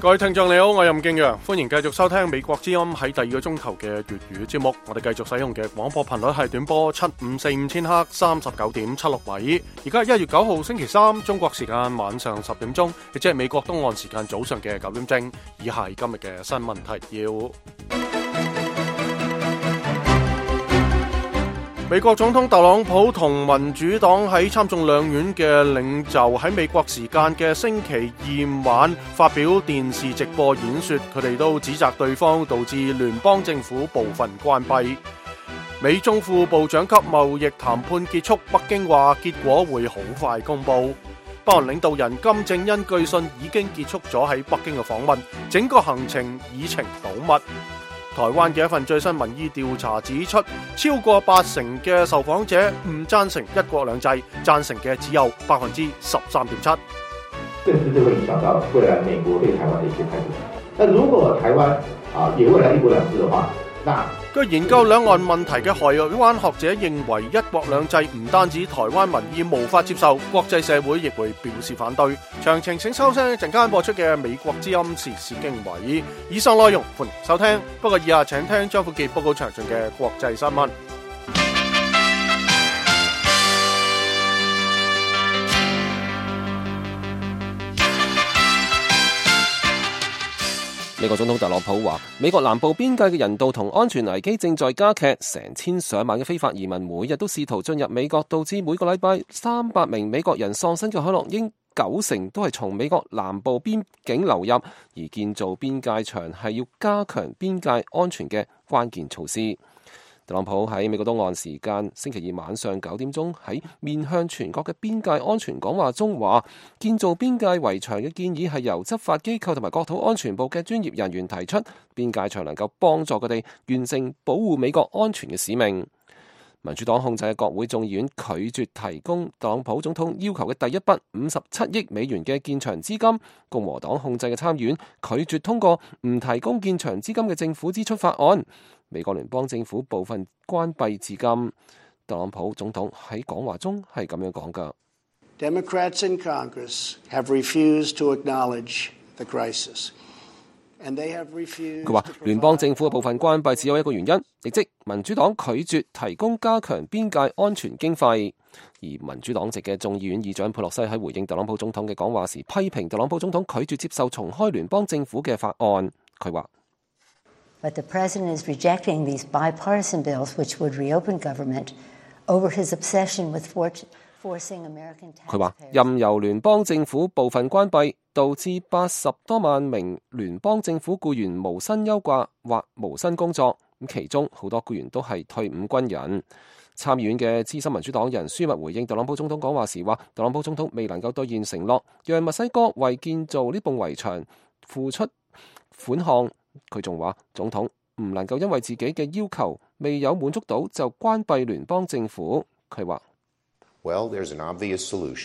各位聽眾你好，我係任敬陽，歡迎繼續收聽美國之音喺第二個鐘頭嘅粵語節目。我哋繼續使用嘅廣播頻率係短波7545赫39.76米。而家係1月9號星期三，中國時間晚上10點鐘，亦即係美國東岸時間早上嘅9點正。以下係今日嘅新聞提要。美國總統特朗普同民主黨喺參眾兩院嘅領袖喺美國時間嘅星期二晚發表電視直播演說，佢哋都指責對方導致聯邦政府部分關閉。美中副部長級貿易談判結束，北京話結果會好快公布。北韓領導人金正恩據信已經結束咗喺北京嘅訪問，整個行程議程保密。台灣嘅一份最新民意調查指出，超過80%嘅受訪者唔贊成一國兩制，贊成嘅只有13.7%。 甚至就會影響到未來美國對台灣的一些態度。那如果台灣也未來一國兩制的話， 據研究兩岸問題嘅台灣學者認為，一國兩制唔單止台灣民意無法接受，國際社會亦會表示反對。詳情請收聽陣間播出嘅美國之音時事經緯。以上內容歡迎收聽，不過以下請聽張富傑報告詳盡嘅國際新聞。 美國總統特朗普話，美國南部邊界嘅人道同安全危機正在加劇，成千上萬嘅非法移民每日都試圖進入美國，導致每個禮拜300名美國人喪生嘅海洛因，90%都係從美國南部邊境流入，而建造邊界牆係要加強邊界安全嘅關鍵措施。特朗普喺美國東岸時間星期二晚上9點鐘喺面向全國嘅邊界安全講話中話，建造邊界圍牆嘅建議係由執法機構同埋國土安全部嘅專業人員提出，邊界牆能夠幫助佢哋完成保護美國安全嘅使命。民主黨控制嘅國會眾議院拒絕提供特朗普總統要求嘅第一筆57億美元嘅建牆資金，共和黨控制嘅參議院拒絕通過唔提供建牆資金嘅政府支出法案。美國聯邦政府部分關閉至今。特朗普總統喺講話中係咁樣講㗎。 Democrats in Congress have refused to acknowledge the crisis. 佢話聯邦政府嘅部分關閉只有一個原因，亦即民主黨拒絕提供加強邊界安全經費。而民主黨籍嘅眾議院議長佩洛西喺回應特朗普總統嘅講話時，批評特朗普總統拒絕接受重開聯邦政府嘅法案。佢話 But the president is rejecting these bipartisan bills which would reopen government over his obsession with forcing American taxpayers. 佢話任由聯邦政府部分關閉，導致80多萬名聯邦政府僱員無薪休假或無薪工作，咁其中好多僱員都係退伍軍人。參議院嘅資深民主黨人舒密回應特朗普總統講話時話，特朗普總統未能夠兌現承諾，讓墨西哥為建造呢埲圍牆付出款項。佢仲話總統唔能夠因為自己嘅要求未有滿足到就關閉聯邦政府。佢話 Well, there's an obvious solution.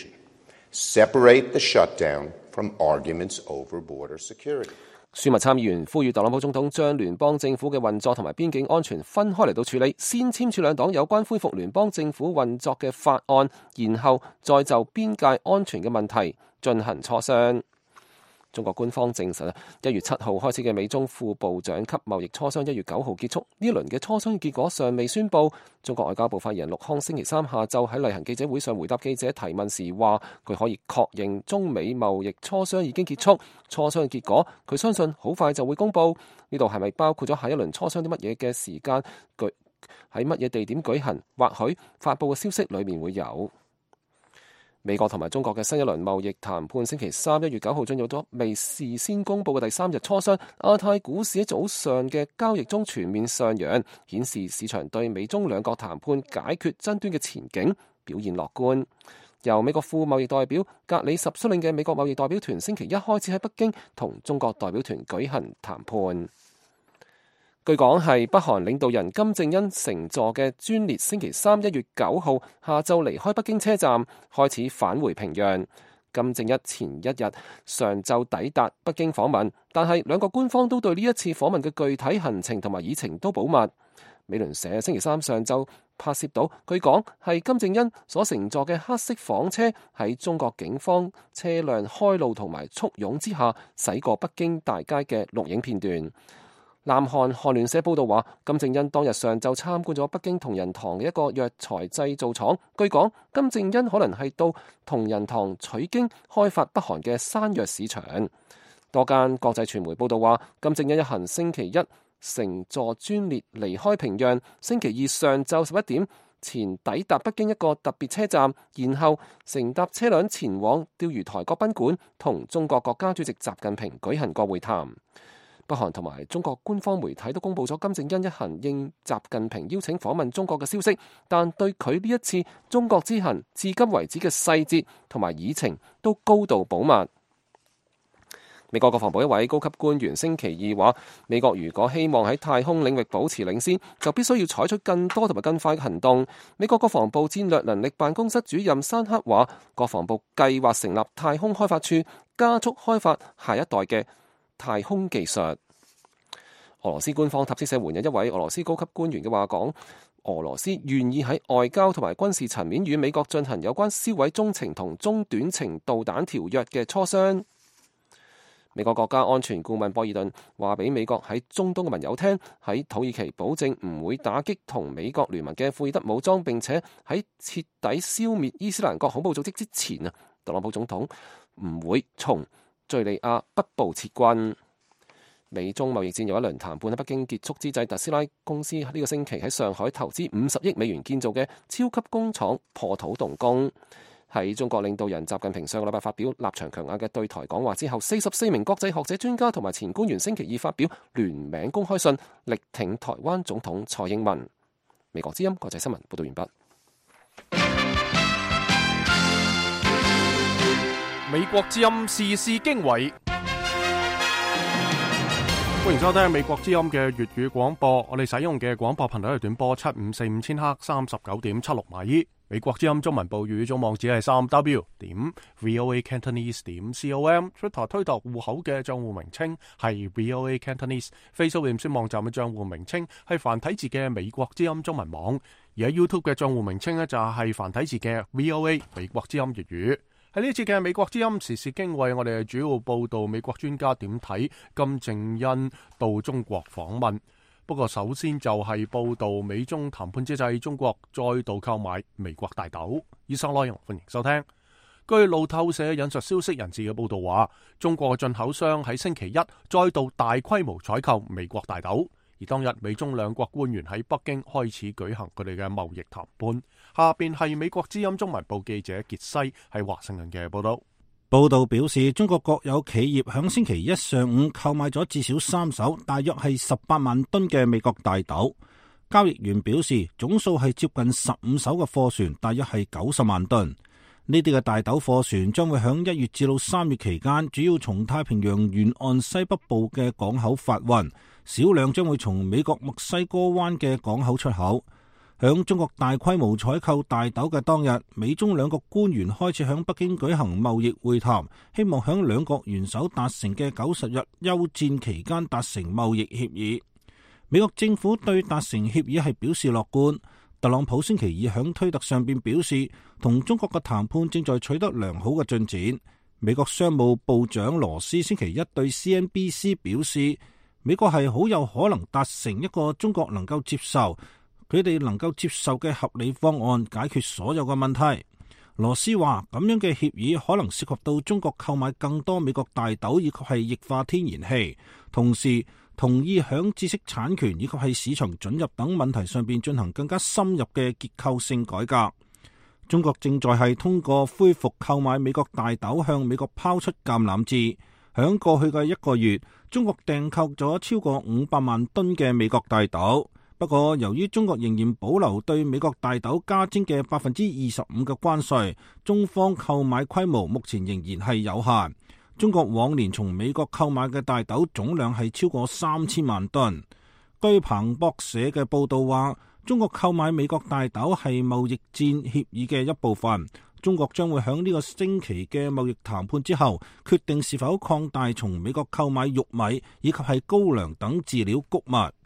Separate the shutdown from arguments over border security. 舒密參議員呼籲特朗普總統將聯邦政府嘅運作同埋邊境安全分開嚟到處理，先簽署兩黨有關恢復聯邦政府運作嘅法案，然後再就邊界安全嘅問題進行磋商。中國官方證實1月7號開始嘅美中副部長級貿易磋商1月9號結束，呢輪嘅磋商結果尚未宣佈。中國外交部發言人陸康星期三下晝喺例行記者會上回答記者提問時話，佢可以確認中美貿易磋商已經結束，磋商嘅結果佢相信好快就會公佈。呢度係咪包括咗下一輪磋商啲乜嘢嘅時間，喺乜嘢地點舉行，或許發佈嘅消息裡面會有。美國同埋中國嘅新一輪貿易談判星期三1月9號進入咗未事先公佈嘅第3日磋商。亞太股市喺早上嘅交易中全面上揚，顯示市場對美中兩國談判解決爭端嘅前景表現樂觀。由美國副貿易代表格里什率領嘅美國貿易代表團星期一開始喺北京同中國代表團舉行談判。據講係北韓領導人金正恩乘坐嘅專列星期三1月9號下晝離開北京車站，開始返回平壤。金正恩前一日上晝抵達北京訪問，但係兩個官方都對呢一次訪問嘅具體行程同埋議程都保密。美聯社星期三上晝拍攝到，據講係金正恩所乘坐嘅黑色房車喺中國警方車輛開路同埋簇擁之下駛過北京大街嘅錄影片段。南韓韓聯社報道話，金正恩當日上晝參觀咗北京同仁堂嘅一個藥材製造廠。據講，金正恩可能係到同仁堂取經開發北韓嘅山藥市場。多間國際傳媒報道話，金正恩一行星期一乘坐專列離開平壤，星期二上晝11點前抵達北京一個特別車站，然後乘搭車輛前往釣魚台國賓館，同中國國家主席習近平舉行過會談。北韓同埋中國官方媒體都公布咗金正恩一行應習近平邀請訪問中國嘅消息，但對佢呢一次中國之行至今為止嘅細節同埋議程都高度保密。美國國防部一位高級官員星期二話，美國如果希望喺太空領域保持領先，就必須要採取更多同埋更快嘅行動。美國國防部戰略能力辦公室主任山克話，國防部計劃成立太空開發處，加速開發下一代嘅太空技術。俄羅斯官方塔斯社援引一位俄羅斯高級官員嘅話講，俄羅斯願意喺外交同埋軍事層面與美國進行有關銷毀中程同中短程導彈條約嘅磋商。美國國家安全顧問博爾頓話俾美國喺中東嘅盟友聽，喺土耳其保證唔會打擊同美國聯盟嘅庫爾德武裝，並且喺徹底消滅伊斯蘭國恐怖組織之前啊，特朗普總統唔會從敘利亞北部撤軍。美中貿易戰又一輪談判喺北京結束之際，特斯拉公司呢個星期喺上海投資50億美元建造嘅超級工廠破土動工。喺中國領導人習近平上個禮拜發表立場強硬嘅對台講話之後，44名國際學者、專家同埋前官員星期二發表聯名公開信，力挺台灣總統蔡英文。美國之音國際新聞報道完畢。 美國之音時事經緯，歡迎收聽美國之音嘅粵語廣播。我哋使用嘅廣播頻率係短波7545千赫39.76米。美國之音中文部粵語總網址係3w.voacantonese.com。Twitter 推特戶口嘅賬戶名稱係 VOA Cantonese。Facebook 臉書網站嘅賬戶名稱係繁體字嘅美國之音中文網。而喺 YouTube 嘅賬戶名稱呢，就係繁體字嘅 VOA 美國之音粵語。喺呢次嘅美國之音時事經緯，我哋係主要報道美國專家點睇金正恩到中國訪問。不過首先就係報道美中談判之際，中國再度購買美國大豆。以上內容歡迎收聽。據路透社引述消息人士嘅報道話，中國嘅進口商喺星期一再度大規模採購美國大豆。而當日美中兩國官員喺北京開始舉行佢哋嘅貿易談判。下邊係美國之音中文部記者傑西喺華盛頓嘅報道。 報道表示，中國國有企業響星期一上午購買咗至少3艘，大約係18萬噸嘅美國大豆。交易員表示，總數係接近15艘嘅貨船，大約係90萬噸。呢啲嘅大豆貨船將會響1月至到3月期間，主要從太平洋沿岸西北部嘅港口發運，少量將會從美國墨西哥灣嘅港口出口。響中國大規模採購大豆嘅當日，美中兩國官員開始響北京舉行貿易會談，希望響兩國元首達成嘅90日休戰期間達成貿易協議。美國政府對達成協議係表示樂觀。特朗普星期二響推特上邊表示，同中國嘅談判正在取得良好嘅進展。美國商務部長羅斯星期一對 CNBC 表示，美國係好有可能達成一個中國能夠接受佢哋能夠接受嘅合理方案，解決所有嘅問題。羅斯話，咁樣嘅協議可能涉及到中國購買更多美國大豆以及係液化天然氣，同時同意響知識產權以及係市場准入等問題上邊進行更加深入嘅結構性改革。中國正在係通過恢復購買美國大豆向美國拋出橄欖枝。響過去嘅1個月，中國訂購咗超過500萬噸嘅美國大豆。不過，由於中國仍然保留對美國大豆加徵嘅25%嘅關稅，中方購買規模目前仍然係有限。中國往年從美國購買嘅大豆總量係超過3000萬噸。據彭博社嘅報道話，中國購買美國大豆係貿易戰協議嘅一部分。中國將會喺呢個星期嘅貿易談判之後，決定是否擴大從美國購買玉米以及係高粱等飼料穀物。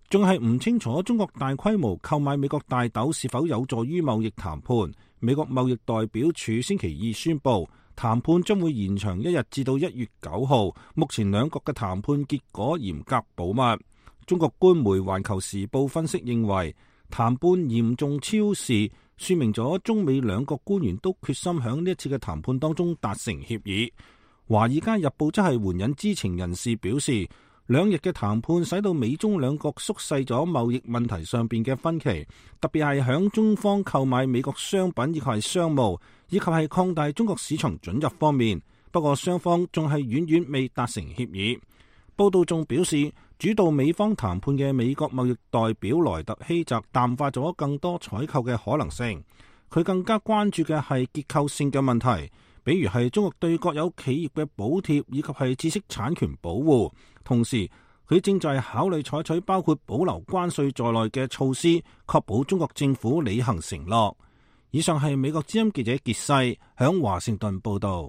仲係唔清楚中國大規模購買美國大豆是否有助於貿易談判。美國貿易代表處星期二宣布，談判將會延長1日至到1月9號。目前兩國嘅談判結果嚴格保密。中國官媒《環球時報》分析認為，談判嚴重超時，說明咗中美兩國官員都決心喺呢一次嘅談判當中達成協議。《華爾街日報》則係援引知情人士表示，兩日嘅談判使到美中兩國縮細咗貿易問題上邊嘅分歧，特別係響中方購買美國商品以及係商務，以及係擴大中國市場准入方面。不過雙方仲係遠遠未達成協議。報道仲表示，主導美方談判嘅美國貿易代表萊特希澤淡化咗更多採購嘅可能性。佢更加關注嘅係結構性嘅問題，比如係中國對國有企業嘅補貼以及係知識產權保護。同時，佢正在考慮採取包括保留關稅在內嘅措施，確保中國政府履行承諾。以上係美國之音記者傑西響華盛頓報道。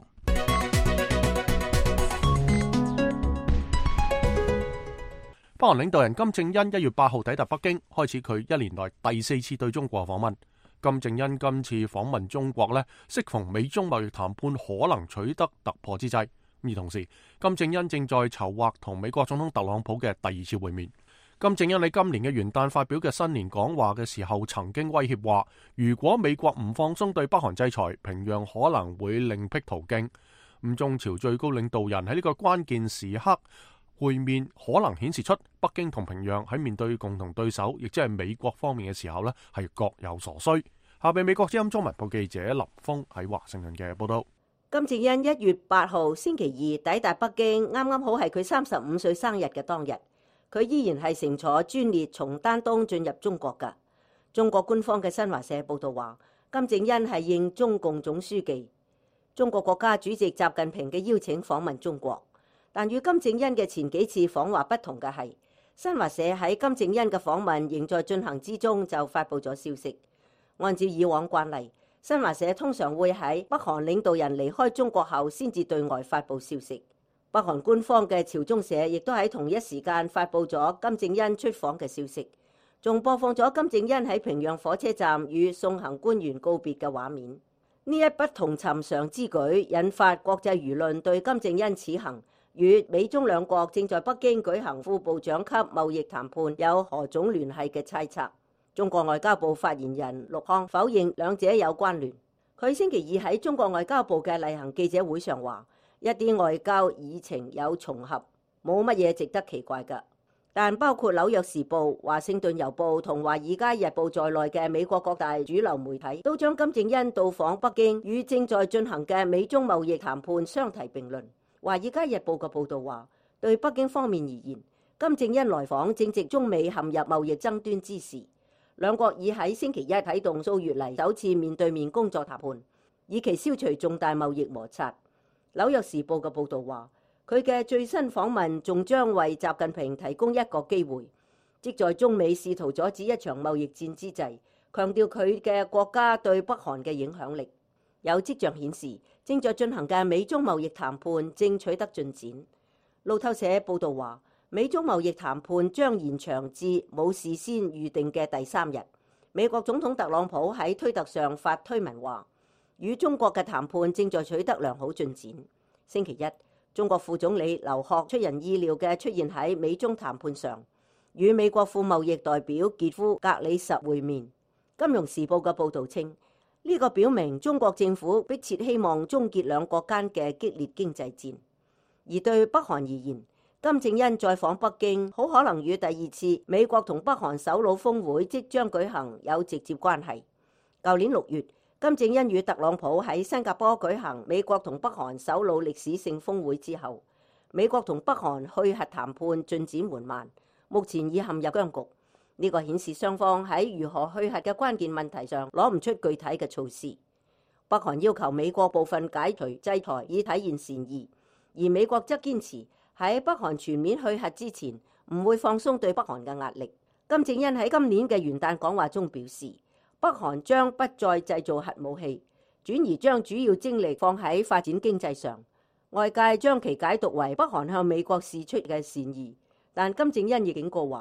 北韓領導人金正恩1月8號抵達北京，開始佢1年來第4次對中國訪問。金正恩今次訪問中國呢，適逢美中貿易談判可能取得突破之際。而同時，金正恩正在籌劃同美國總統特朗普嘅第2次會面。金正恩喺今年嘅元旦發表嘅新年講話嘅時候，曾經威脅話，如果美國唔放鬆對北韓制裁，平壤可能會另闢途徑。中朝最高領導人喺呢個關鍵時刻會面，可能顯示出北京同平壤喺面對共同對手，亦即係美國方面嘅時候呢，係各有所需。下邊美國之音中文部記者林峰喺華盛頓嘅報道。 金正恩1月8號星期二抵達北京，啱啱好係佢35歲生日嘅當日。佢依然係乘坐專列從丹東進入中國㗎。中國官方嘅新華社報道話，金正恩係應中共總書記、中國國家主席習近平嘅邀請訪問中國。但與金正恩嘅前幾次訪華不同嘅係，新華社喺金正恩嘅訪問仍在進行之中就發布咗消息。按照以往慣例，新華社通常會喺北韓領導人離開中國後先至對外發布消息。北韓官方嘅朝中社亦都喺同一時間發布咗金正恩出訪嘅消息，仲播放咗金正恩喺平壤火車站與送行官員告別嘅畫面。呢一不同尋常之舉引發國際輿論對金正恩此行與美中兩國正在北京舉行副部長級貿易談判有何種聯繫嘅猜測。中國外交部發言人陸康否認兩者有關聯。佢星期二喺中國外交部嘅例行記者會上話，一啲外交議程有重合，冇乜嘢值得奇怪㗎。但包括紐約時報、華盛頓郵報同華爾街日報在內嘅美國各大主流媒體都將金正恩到訪北京與正在進行嘅美中貿易談判相提並論。華爾街日報嘅報導話，對北京方面而言，金正恩來訪正值中美陷入貿易爭端之時，兩國已喺星期一啟動數月嚟首次面對面工作談判，以期消除重大貿易摩擦。紐約時報嘅報導話，佢嘅最新訪問仲將為習近平提供一個機會，即在中美試圖阻止一場貿易戰之際，強調佢嘅國家對北韓嘅影響力。有跡象顯示，正在進行嘅美中貿易談判正取得進展。路透社報導話，美中貿易談判將延長至冇事先預定嘅第3日。美國總統特朗普喺推特上發推文話，與中國嘅談判正在取得良好進展。星期一，中國副總理劉鶴出人意料嘅出現喺美中談判上，與美國副貿易代表傑夫格里什會面。金融時報嘅報導稱，呢個表明中國政府迫切希望終結兩國間嘅激烈經濟戰。而對北韓而言，金正恩再訪北京好可能與第2次美國同北韓首腦峰會即將舉行有直接關係。舊年6月，金正恩與特朗普喺新加坡舉行美國同北韓首腦歷史性峰會之後，美國同北韓去核談判進展緩慢，目前已陷入僵局。呢個顯示雙方喺如何去核嘅關鍵問題上攞唔出具體嘅措施。北韓要求美國部分解除制裁以體現善意，而美國則堅持喺北韓全面去核之前唔會放鬆對北韓嘅壓力。金正恩喺今年嘅元旦講話中表示，北韓將不再製造核武器，轉而將主要精力放喺發展經濟上。外界將其解讀為北韓向美國示出嘅善意，但金正恩亦警告話，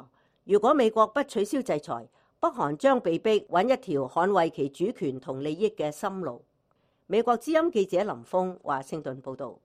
如果美國不取消制裁，北韓將被逼揾一條捍衛其主權同利益嘅心路。美國之音記者林峰華盛頓報導。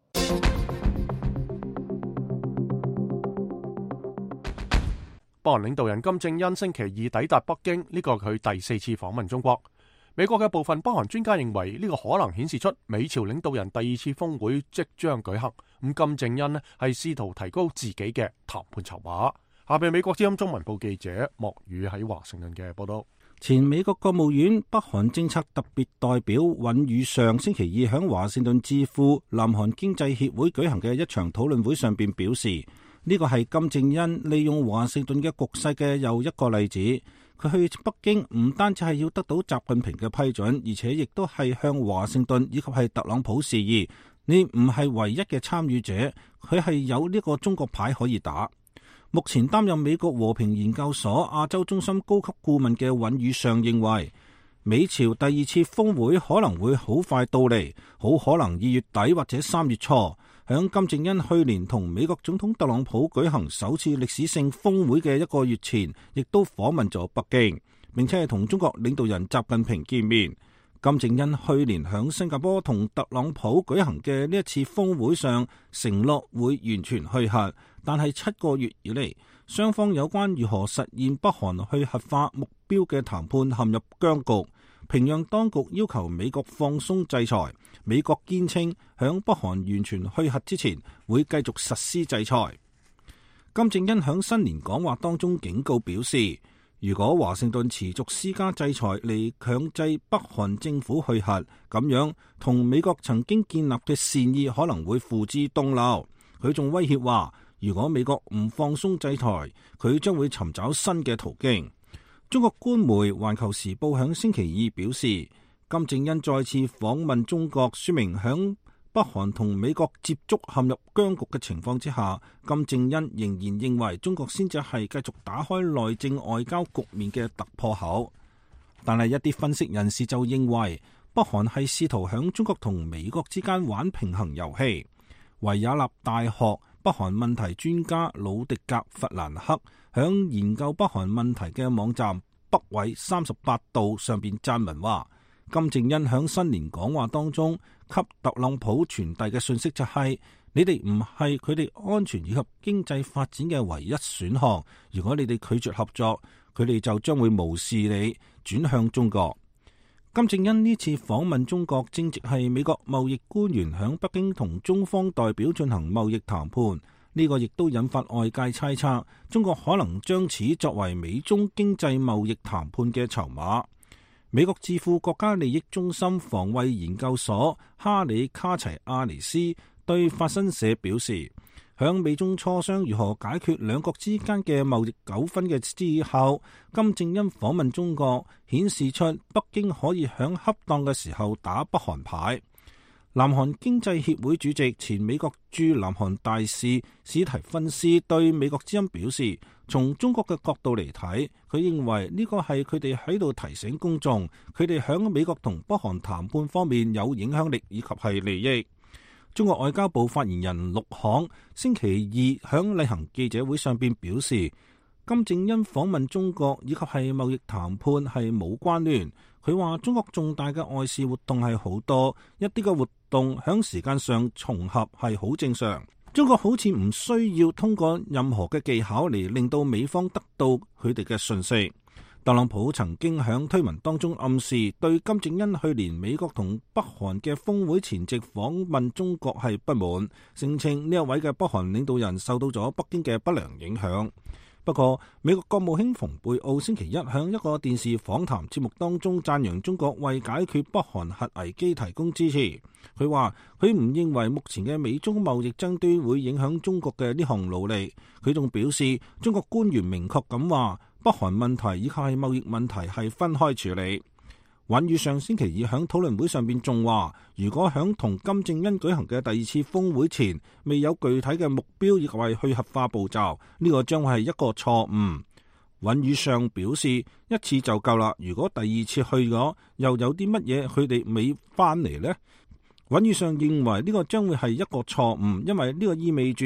北韓領導人金正恩星期二抵達北京，呢個係佢第4次訪問中國。美國嘅部分北韓專家認為呢個可能顯示出美朝領導人第2次峰會即將舉行。咁金正恩呢係試圖提高自己嘅談判籌碼。下邊美國之音中文部記者莫宇喺華盛頓嘅報道。 前美國國務院北韓政策特別代表尹宇上星期二喺華盛頓智庫南韓經濟協會舉行嘅一場討論會上邊表示，呢個係金正恩利用華盛頓嘅局勢嘅又一個例子。佢去北京唔單止係要得到習近平嘅批准，而且亦都係向華盛頓以及係特朗普示意，你唔係唯一嘅參與者，佢係有呢個中國牌可以打。目前擔任美國和平研究所亞洲中心高級顧問嘅尹宇上認為，美朝第2次峰會可能會好快到嚟，好可能2月底或者3月初。響金正恩去年同美國總統特朗普舉行首次歷史性峰會嘅1個月前，亦都訪問咗北京，並且係同中國領導人習近平見面。金正恩去年響新加坡同特朗普舉行嘅呢一次峰會上承諾會完全去核，但係7個月以嚟，雙方有關如何實現北韓去核化目標嘅談判陷入僵局。平壤當局要求美國放鬆制裁，美國堅稱響北韓完全去核之前會繼續實施制裁。金正恩響新年講話當中警告表示，如果華盛頓持續施加制裁嚟強制北韓政府去核，咁樣同美國曾經建立嘅善意可能會付之東流。佢仲威脅話，如果美國唔放鬆制裁，佢將會尋找新嘅途徑。中國官媒《環球時報》響星期二表示，金正恩再次訪問中國，說明響北韓同美國接觸陷入僵局嘅情況之下，金正恩仍然認為中國先至係繼續打開內政外交局面嘅突破口。但係一啲分析人士就認為，北韓係試圖響中國同美國之間玩平衡遊戲。維也納大學北韓問題專家魯迪格·弗蘭克響研究北韓問題嘅網站北緯38度上邊撰文話，金正恩響新年講話當中給特朗普傳遞嘅訊息就係，你哋唔係佢哋安全以及經濟發展嘅唯一選項，如果你哋拒絕合作，佢哋就將會無視你，轉向中國。金正恩呢次訪問中國，正值係美國貿易官員響北京同中方代表進行貿易談判，呢個亦都引發外界猜測，中國可能將此作為美中經濟貿易談判嘅籌碼。美國智庫國家利益中心防衛研究所哈里卡齊亞尼斯對法新社表示，響美中磋商如何解決兩國之間嘅貿易糾紛嘅之後，金正恩訪問中國，顯示出北京可以響恰當嘅時候打北韓牌。南韓經濟協會主席、前美國駐南韓大使史提芬斯對美國之音表示，從中國嘅角度嚟睇，佢認為呢個係佢哋喺度提醒公眾，佢哋響美國同北韓談判方面有影響力以及係利益。中國外交部發言人陸慷星期二響例行記者會上邊表示，金正恩訪問中國以及係貿易談判係冇關聯。佢話中國重大嘅外事活動係好多，一啲嘅活動響時間上重合係好正常。中國好似唔需要通過任何嘅技巧嚟令到美方得到佢哋嘅訊息。特朗普曾經響推文當中暗示對金正恩去年美國同北韓嘅峰會前夕訪問中國係不滿，聲稱呢一位嘅北韓領導人受到咗北京嘅不良影響。不過，美國國務卿蓬佩奧星期一響一個電視訪談節目當中讚揚中國為解決北韓核危機提供支持。佢話佢唔認為目前嘅美中貿易爭端會影響中國嘅呢項努力。佢仲表示，中國官員明確咁話，北韓問題以及係貿易問題係分開處理。尹宇上星期二響討論會上邊仲話，如果響同金正恩舉行嘅第2次峰會前未有具體嘅目標以及係去核化步驟，呢個將會係一個錯誤。尹宇上表示，一次就夠啦，如果第2次去咗，又有啲乜嘢佢哋未翻嚟呢？尹宇上認為呢個將會係一個錯誤，因為呢個意味住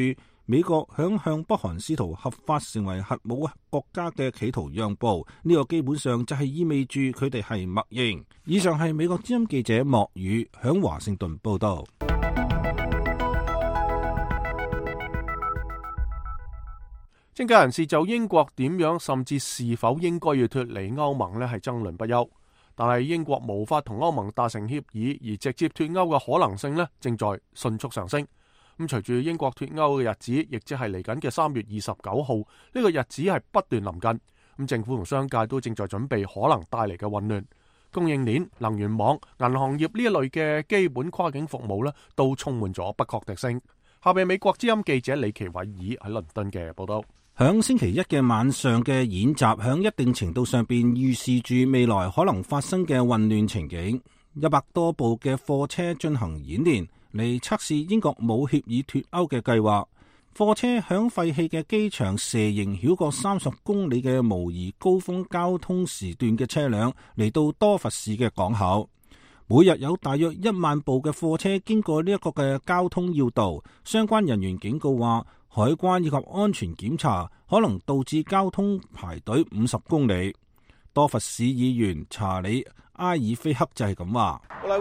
美國響向北韓試圖合法成為核武國家嘅企圖讓步，呢個基本上就係意味住佢哋係默認。以上係美國之音記者莫宇響華盛頓報道。 政界人士就英國點樣甚至是否應該要脫離歐盟呢係爭論不休，但係英國無法同歐盟達成協議而直接脫歐嘅可能性呢正在迅速上升。咁隨住英國脫歐嘅日子，亦即係嚟緊嘅3月29號，呢個日子係不斷臨近。咁政府同商界都正在準備可能帶嚟嘅混亂，供應鏈、能源網、銀行業呢一類嘅基本跨境服務呢都充滿咗不確定性。下邊美國之音記者李奇偉爾喺倫敦嘅報道。 響星期一嘅晚上嘅演習，響一定程度上邊預示住未來可能發生嘅混亂情景。100多部嘅貨車進行演練，嚟測試英國冇協議脫歐嘅計劃。貨車響廢棄嘅機場蛇形繞過30公里嘅模擬高峰交通時段嘅車輛嚟到多佛市嘅港口。每日有大約1萬部嘅貨車經過呢一個嘅交通要道。相關人員警告話，海關以及安全檢查可能導致交通排隊50公里。多佛市議員查理埃爾菲克就係咁話。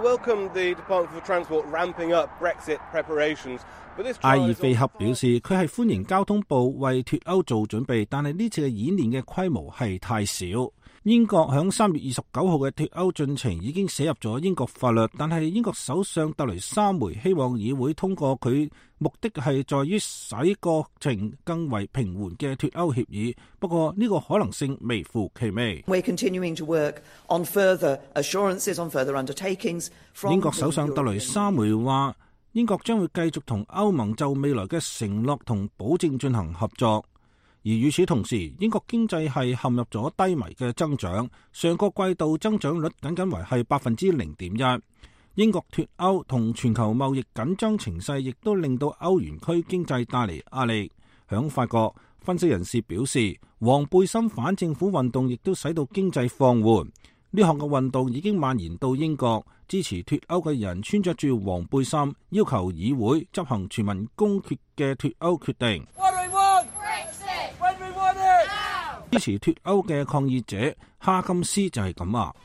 埃爾菲克表示，佢係歡迎交通部為脫歐做準備，但係呢次嘅演練嘅規模係太少。英國響3月29號嘅脫歐進程已經寫入咗英國法律，但係英國首相特雷莎梅希望議會通過佢，目的係在於使過程更為平緩嘅脫歐協議。不過呢個可能性微乎其微。英國首相特雷莎梅話，英國將會繼續同歐盟就未來嘅承諾同保證進行合作。而與此同時，英國經濟係陷入咗低迷嘅增長，上個季度增長率僅僅為係0.1%。英國脫歐同全球貿易緊張情勢亦都令到歐元區經濟帶嚟壓力。響法國，分析人士表示，黃背心反政府運動亦都使到經濟放緩。呢項嘅運動已經蔓延到英國，支持脫歐嘅人穿着住黃背心，要求議會執行全民公決嘅脫歐決定。支持脫歐嘅抗議者哈金斯就係咁話。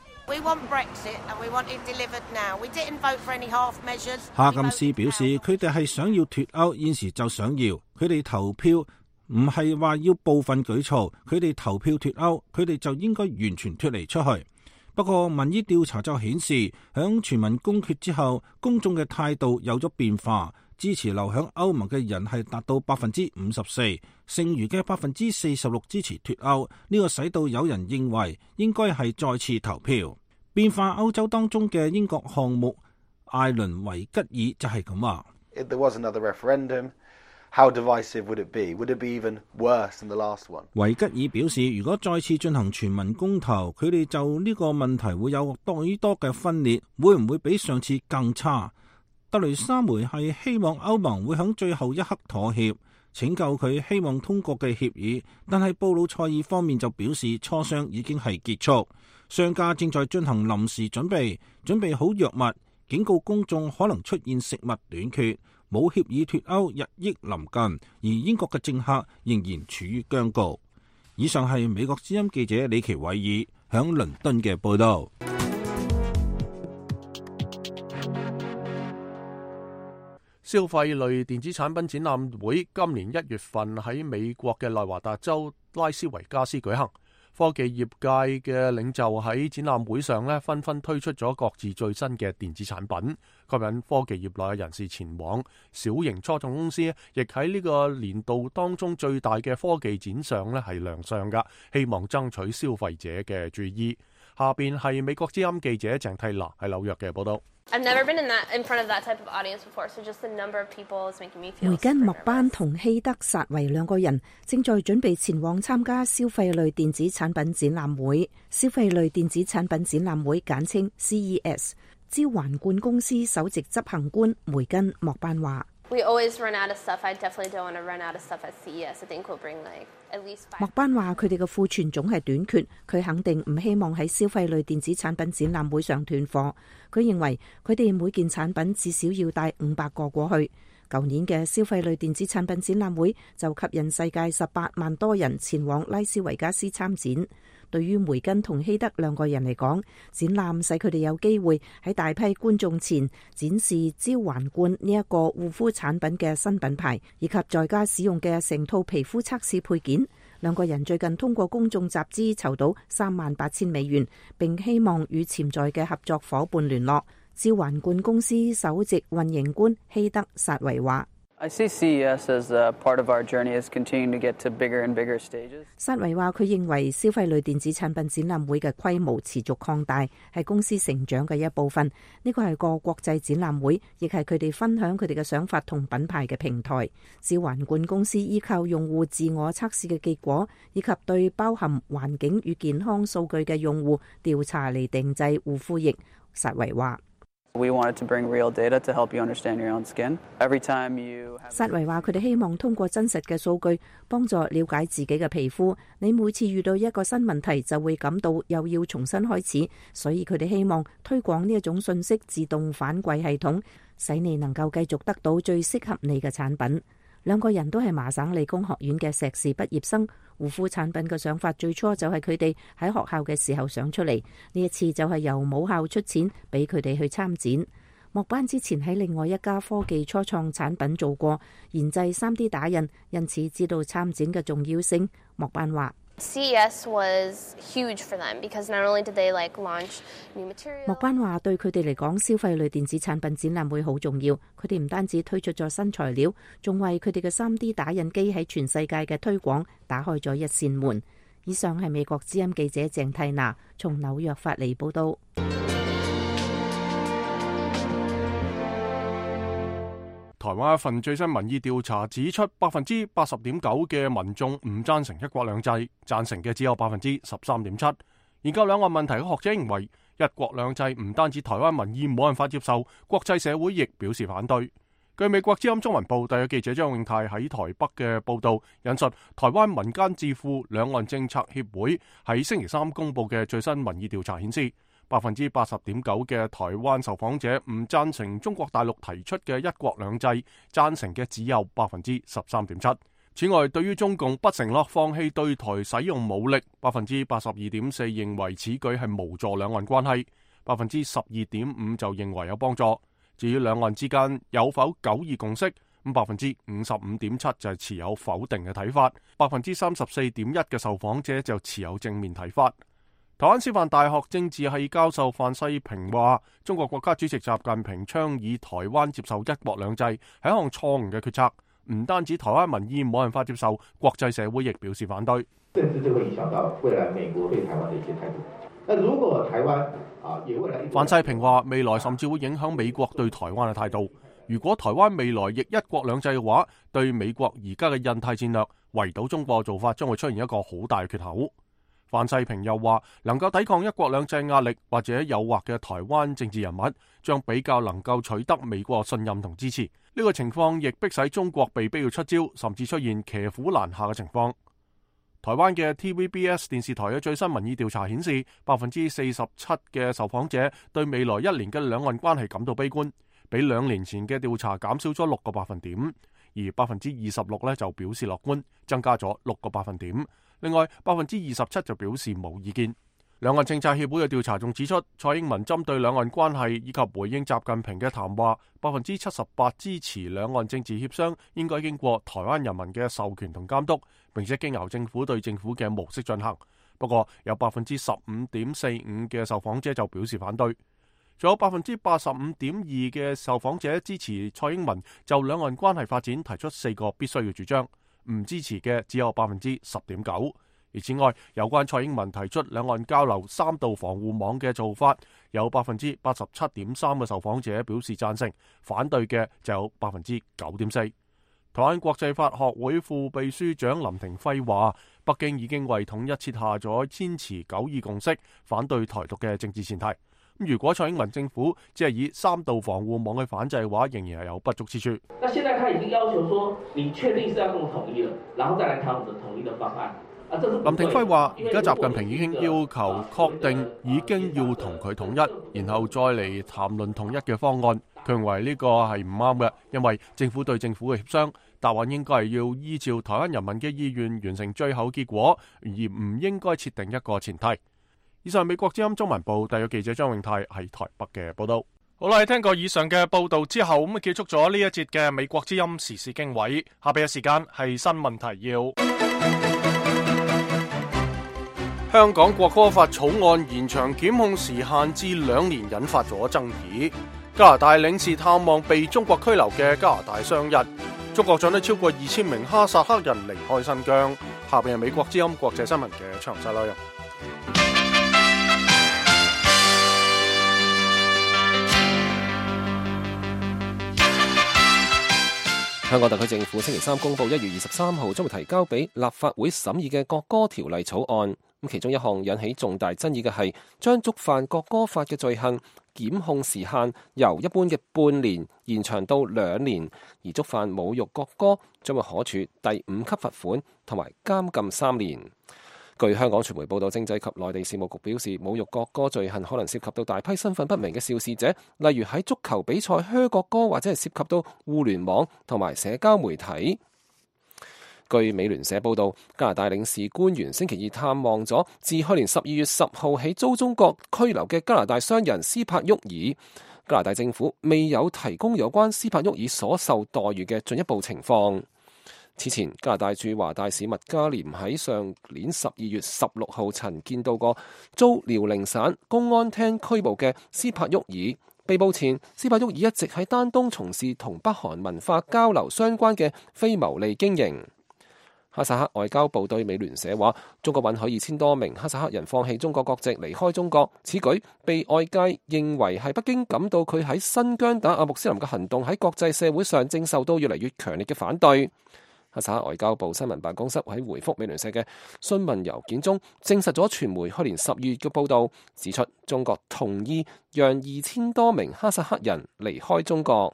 哈金斯表示，佢哋係想要脫歐，現時就想要。佢哋投票唔係話要部分舉措，佢哋投票脫歐，佢哋就應該完全脫離出去。不過民意調查就顯示，響全民公決之後，公眾嘅態度有咗變化。支持留響歐盟嘅人係達到54%，剩餘嘅46%支持脫歐。呢個使到有人認為應該係再次投票。變化歐洲當中嘅英國項目艾倫維吉爾就係咁話。維吉爾表示，如果再次進行全民公投，佢哋就呢個問題會有多於多嘅分裂，會唔會比上次更差？特雷莎梅係希望歐盟會喺最後一刻妥協，拯救佢希望通過嘅協議，但係布魯塞爾方面就表示磋商已經係結束，商家正在進行臨時準備好藥物，警告公眾可能出現食物短缺，冇協議脫歐日益臨近，而英國嘅政客仍然處於僵局。以上係美國之音記者李奇偉爾響倫敦嘅報道。 消費類電子產品展覽會今年1月份喺美國嘅內華達州拉斯維加斯舉行。科技業界嘅領袖喺展覽會上紛紛推出咗各自最新嘅電子產品，吸引科技業內嘅人士前往。小型初創公司亦喺呢個年度當中最大嘅科技展上係亮相㗎，希望爭取消費者嘅注意。下邊係美國之音記者鄭蒂娜喺紐約嘅報道。 梅根莫班同希德薩維兩個人正在準備前往參加消費類電子產品展覽會。消費類電子產品展覽會簡稱 CES。招環冠公司首席執行官梅根莫班話：莫班話佢哋嘅庫存總係短缺，佢肯定唔希望喺消費類電子產品展覽會上斷貨。佢認為佢哋每件產品至少要帶500個過去。 舊年嘅消費類電子產品展覽會就吸引世界18萬多人前往拉斯維加斯參展。對於梅根同希德兩個人嚟講，展覽使佢哋有機會喺大批觀眾前展示招環冠呢一個護膚產品嘅新品牌，以及在家使用嘅成套皮膚測試配件。兩個人最近通過公眾集資籌到$38,000，並希望與潛在嘅合作夥伴聯絡。招環冠公司首席運營官希德薩維話 I see CES as a part of our journey is continuing to get to bigger and bigger stages. 薩維話佢認為消費類電子產品展覽會嘅規模持續擴大，係公司成長嘅一部分。呢個係個國際展覽會，亦係佢哋分享佢哋嘅想法同品牌嘅平台。招環冠公司依靠用戶自我測試嘅結果，以及對包含環境與健康數據嘅用戶調查嚟定製護膚液。薩維話 We wanted to bring real data to help you understand your own skin. Every time you have... 薩維話佢哋希望通過真實嘅數據幫助了解自己嘅皮膚。你每次遇到一個新問題就會感到又要重新開始，所以佢哋希望推廣呢一種信息自動反饋系統，使你能夠繼續得到最適合你嘅產品。兩個人都係麻省理工學院嘅碩士畢業生。護膚產品嘅想法最初就係佢哋喺學校嘅時候想出嚟，呢一次就係由母校出錢俾佢哋去參展。莫班之前喺另外一家科技初創產品做過研製 3D 打印，因此知道參展嘅重要性。莫班話 CES was huge for them because not only did they launch new materials. 莫班話對佢哋嚟講，消費類電子產品展覽會好重要。佢哋唔單止推出咗新材料，仲為佢哋嘅 3D 打印機喺全世界嘅推廣打開咗一扇門。以上係美國之音記者鄭蒂娜從紐約發嚟報道。 台灣一份最新民意調查指出，80.9%嘅民眾唔贊成一國兩制，贊成嘅只有13.7%。研究兩岸問題嘅學者認為，一國兩制唔單止台灣民意冇辦法接受，國際社會亦表示反對。據美國之音中文部特約記者張永泰喺台北嘅報導，引述台灣民間智庫兩岸政策協會喺星期三公佈嘅最新民意調查顯示，80.9%嘅台灣受訪者唔贊成中國大陸提出嘅一國兩制，贊成嘅只有13.7%。此外，對於中共不承諾放棄對台使用武力，82.4% 認為此舉係無助兩岸關係，12.5% 就認為有幫助。至於兩岸之間有否9·2共識，55.7% 就係持有否定嘅睇法，34.1% 嘅受訪者就持有正面睇法。台灣師範大學政治系教授范世平話，中國國家主席習近平倡議台灣接受一國兩制係一項錯誤嘅決策，唔單止台灣民意冇辦法接受，國際社會亦表示反對。 甚至就會影響到未來美國對台灣的一些態度。那如果台灣也未來， 范世平話，未來甚至會影響美國對台灣嘅態度。如果台灣未來亦一國兩制嘅話，對美國而家嘅印太戰略圍堵中國嘅做法將會出現一個好大嘅缺口。范世平又話，能夠抵抗一國兩制壓力或者誘惑嘅台灣政治人物，將比較能夠取得美國信任同支持。呢個情況亦迫使中國被逼要出招，甚至出現騎虎難下嘅情況。台灣嘅 TVBS 電視台嘅最新民意調查顯示，47%嘅受訪者對未來1年嘅兩岸關係感到悲觀，比2年前嘅調查減少咗6個百分點，而26%就表示樂觀，增加咗6個百分點。另外27%就表示冇意見。兩岸政策協會嘅調查仲指出，蔡英文針對兩岸關係以及回應習近平嘅談話，78%支持兩岸政治協商應該經過台灣人民嘅授權同監督，並且經由政府對政府嘅模式進行。不過有15.45% 嘅受訪者就表示反對，仲有85.2% 嘅受訪者支持蔡英文就兩岸關係發展提出4個必須嘅主張，唔支持嘅只有10.9%。而此外，有關蔡英文提出兩岸交流3道防護網嘅做法，有87.3%嘅受訪者表示贊成，反對嘅就有9.4%。台灣國際法學會副秘書長林廷輝話，北京已經為統一設下咗堅持9·2共識、反對台獨嘅政治前提。如果蔡英文政府只係以3道防護網去反制嘅話，仍然係有不足之處。 那現在他已經要求說，你確定是要用統一了，然後再來談我們的統一的方案。 林廷輝話，而家習近平已經要求確定已經要同佢統一，然後再嚟談論統一嘅方案。佢佢認為呢個係唔啱嘅，因為政府對政府嘅協商，答案應該係要依照台灣人民嘅意願完成最後結果，而唔應該設定一個前提。以上係美國之音中文部特約記者張永泰喺台北嘅報道。好啦，聽過以上嘅報道之後，咁結束咗呢一節嘅美國之音時事經緯。下邊嘅時間係新聞提要。香港國歌法草案延長檢控時限至2年，引發咗爭議。加拿大領事探望被中國拘留嘅加拿大商人。中國將有超過2000名哈薩克人離開新疆。下邊係美國之音國際新聞嘅詳細內容。 香港特區政府星期三公布1月23號將會提交俾立法會審議嘅國歌條例草案。咁其中一項引起重大爭議嘅係將觸犯國歌法嘅罪行檢控時限由一般嘅半年延長到2年，而觸犯侮辱國歌將會可處第5級罰款同埋監禁3年。據香港傳媒報道，政制及內地事務局表示，侮辱國歌罪行可能涉及到大批身份不明嘅肇事者，例如喺足球比賽噓國歌，或者係涉及到互聯網同埋社交媒體。據美聯社報道，加拿大領事官員星期二探望咗自去年12月10號起遭中國拘留嘅加拿大商人斯帕沃爾。加拿大政府未有提供有關斯帕沃爾所受待遇嘅進一步情況。此前，加拿大駐華大使麥嘉廉喺上年12月16號曾見到過遭遼寧省公安廳拘捕嘅斯帕沃爾。被捕前，斯帕沃爾一直喺丹東從事同北韓文化交流相關嘅非牟利經營。哈薩克外交部對美聯社話，中國允許2000多名哈薩克人放棄中國國籍離開中國，此舉被外界認為係北京感到佢喺新疆打壓穆斯林嘅行動喺國際社會上正受到越嚟越強烈嘅反對。哈薩克外交部新聞辦公室喺回覆美聯社嘅詢問郵件中，證實咗傳媒去年12月嘅報導，指出中國同意讓2000多名哈薩克人離開中國。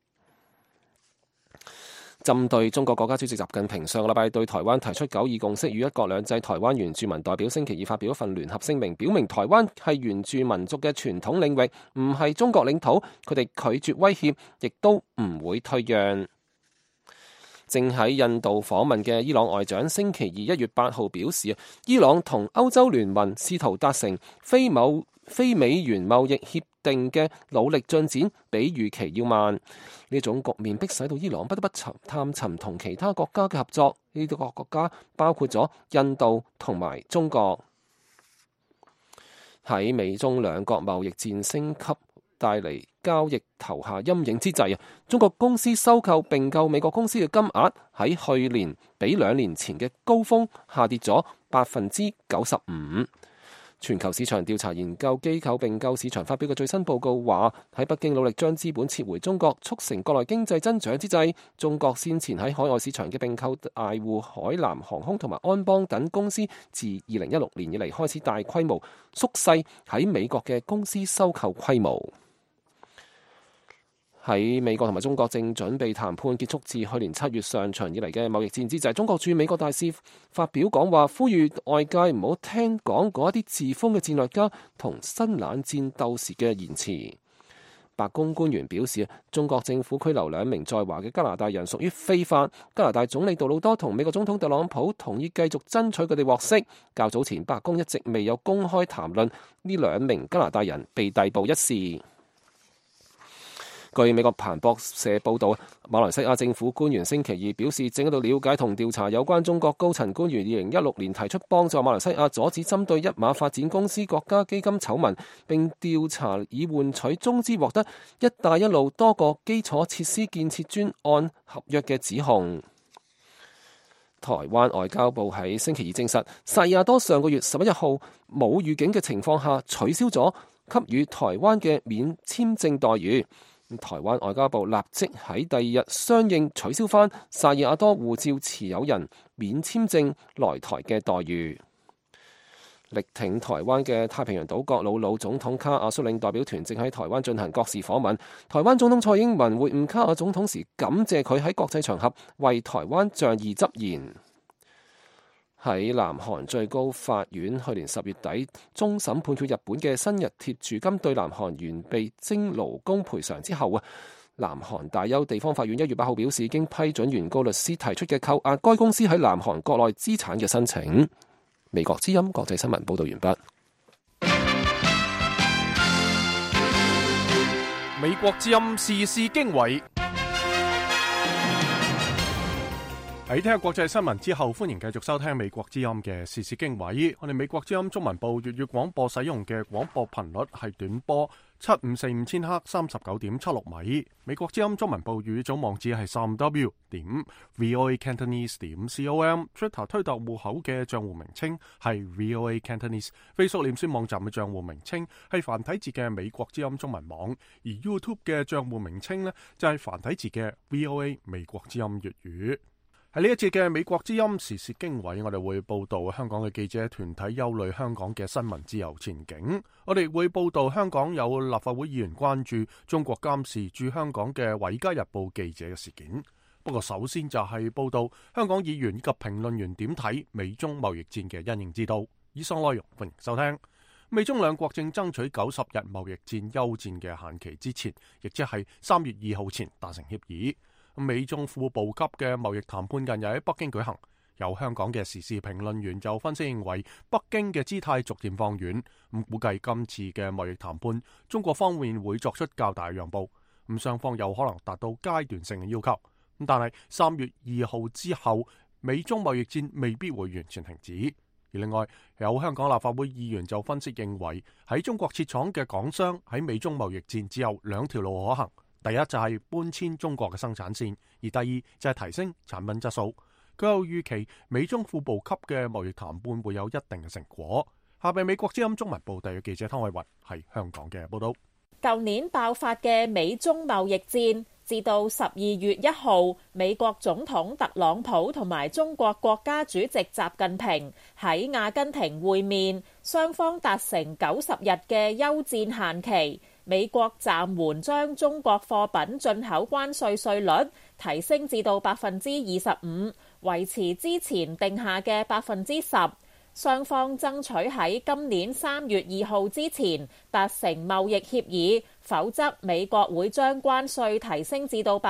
針對中國國家主席習近平上個禮拜對台灣提出9·2共識與一國兩制，台灣原住民代表星期二發表一份聯合聲明，表明台灣係原住民族嘅傳統領域，唔係中國領土，佢哋拒絕威脅，亦都唔會退讓。正喺印度訪問嘅伊朗外長星期二1月8號表示，伊朗同歐洲聯盟試圖達成非美元貿易協定嘅努力進展比預期要慢。呢種局面迫使到伊朗不得不探尋同其他國家嘅合作，呢啲國家包括咗印度同埋中國。喺美中兩國貿易戰升級帶嚟交易投下陰影之際，中國公司收購併購美國公司嘅金額喺去年比2年前嘅高峰下跌咗95%。全球市場調查研究機構併購市場發表嘅最新報告話，喺北京努力將資本撤回中國，促成國內經濟增長之際，中國先前喺海外市場嘅併購大戶海南航空同埋安邦等公司，自2016年以嚟開始大規模縮細喺美國嘅公司收購規模。喺美國同埋中國正準備談判結束自去年7月上旬以嚟嘅貿易戰之際，中國駐美國大使發表講話，呼籲外界唔好聽講嗰一啲自封嘅戰略家同新冷戰鬥士嘅言辭。白宮官員表示，中國政府拘留2名在華嘅加拿大人屬於非法。加拿大總理杜魯多同美國總統特朗普同意繼續爭取佢哋獲釋。較早前，白宮一直未有公開談論呢2名加拿大人被逮捕一事。據美國彭博社報導，馬來西亞政府官員星期二表示，正喺度了解同調查有關中國高層官員2016年提出幫助馬來西亞阻止針對一馬發展公司國家基金醜聞，並調查以換取中資獲得一帶一路多個基礎設施建設專案合約嘅指控。台灣外交部喺星期二證實，薩爾瓦多上個月11號冇預警嘅情況下取消咗給予台灣嘅免簽證待遇。台灣外交部立即喺第2日相應取消返薩爾瓦多護照持有人免簽證來台嘅待遇。力挺台灣嘅太平洋島國魯魯總統卡亞率領代表團正喺台灣進行國事訪問。台灣總統蔡英文會晤卡亞總統時，感謝佢喺國際場合為台灣仗義執言。喺南韓最高法院去年10月底終審判決日本嘅新日鐵住金對南韓原被徵勞工賠償之後， 南韓大邱地方法院1月8號表示，經批准原告律師提出嘅扣押該公司喺南韓國內資產嘅申請。美國之音國際新聞報道完畢。 美國之音時事經緯。喺聽國際新聞之後，歡迎繼續收聽美國之音嘅時事經緯。我哋美國之音中文部粵語廣播使用嘅廣播頻率係短波7545千赫39.76米。美國之音中文部粵語總網址係 3w.voacantonese.com。Twitter 推特戶口嘅賬戶名稱係 VOA Cantonese。Facebook 臉書網站嘅賬戶名稱係繁體字嘅美國之音中文網，而 YouTube 嘅賬戶名稱呢，就係繁體字嘅 VOA 美國之音粵語。喺呢一節嘅美國之音時事經緯，我哋會報道香港嘅記者團體憂慮香港嘅新聞自由前景。我哋會報道香港有立法會議員關注中國監視駐香港嘅《維嘉日報》記者嘅事件。不過首先就係報道香港議員以及評論員點睇美中貿易戰嘅因應之道。以上內容歡迎收聽。美中兩國正爭取90日貿易戰休戰嘅限期之前，亦即係3月2號前達成協議。美中副部級嘅貿易談判近日喺北京舉行，有香港嘅時事評論員就分析認為，北京嘅姿態逐漸放軟，估計今次嘅貿易談判，中國方面會作出較大讓步，雙方有可能達到階段性嘅要求。但係3月2號之後，美中貿易戰未必會完全停止。而另外，有香港立法會議員就分析認為，喺中國設廠嘅港商喺美中貿易戰只有2條路可行。第一就係搬遷中國嘅生產線，而第二就係提升產品質素。佢又預期美中副部級嘅貿易談判會有一定嘅成果。下邊美國之音中文部特約記者湯偉雲係香港嘅報道。 舊年爆發嘅美中貿易戰，至到12月1號，美國總統特朗普同埋中國國家主席習近平喺阿根廷會面，雙方達成90日嘅休戰限期。美國暫緩將中國貨品進口關稅稅率提升至到25%，維持之前定下嘅10%。雙方爭取喺今年3月2號之前達成貿易協議，否則美國會將關稅提升至到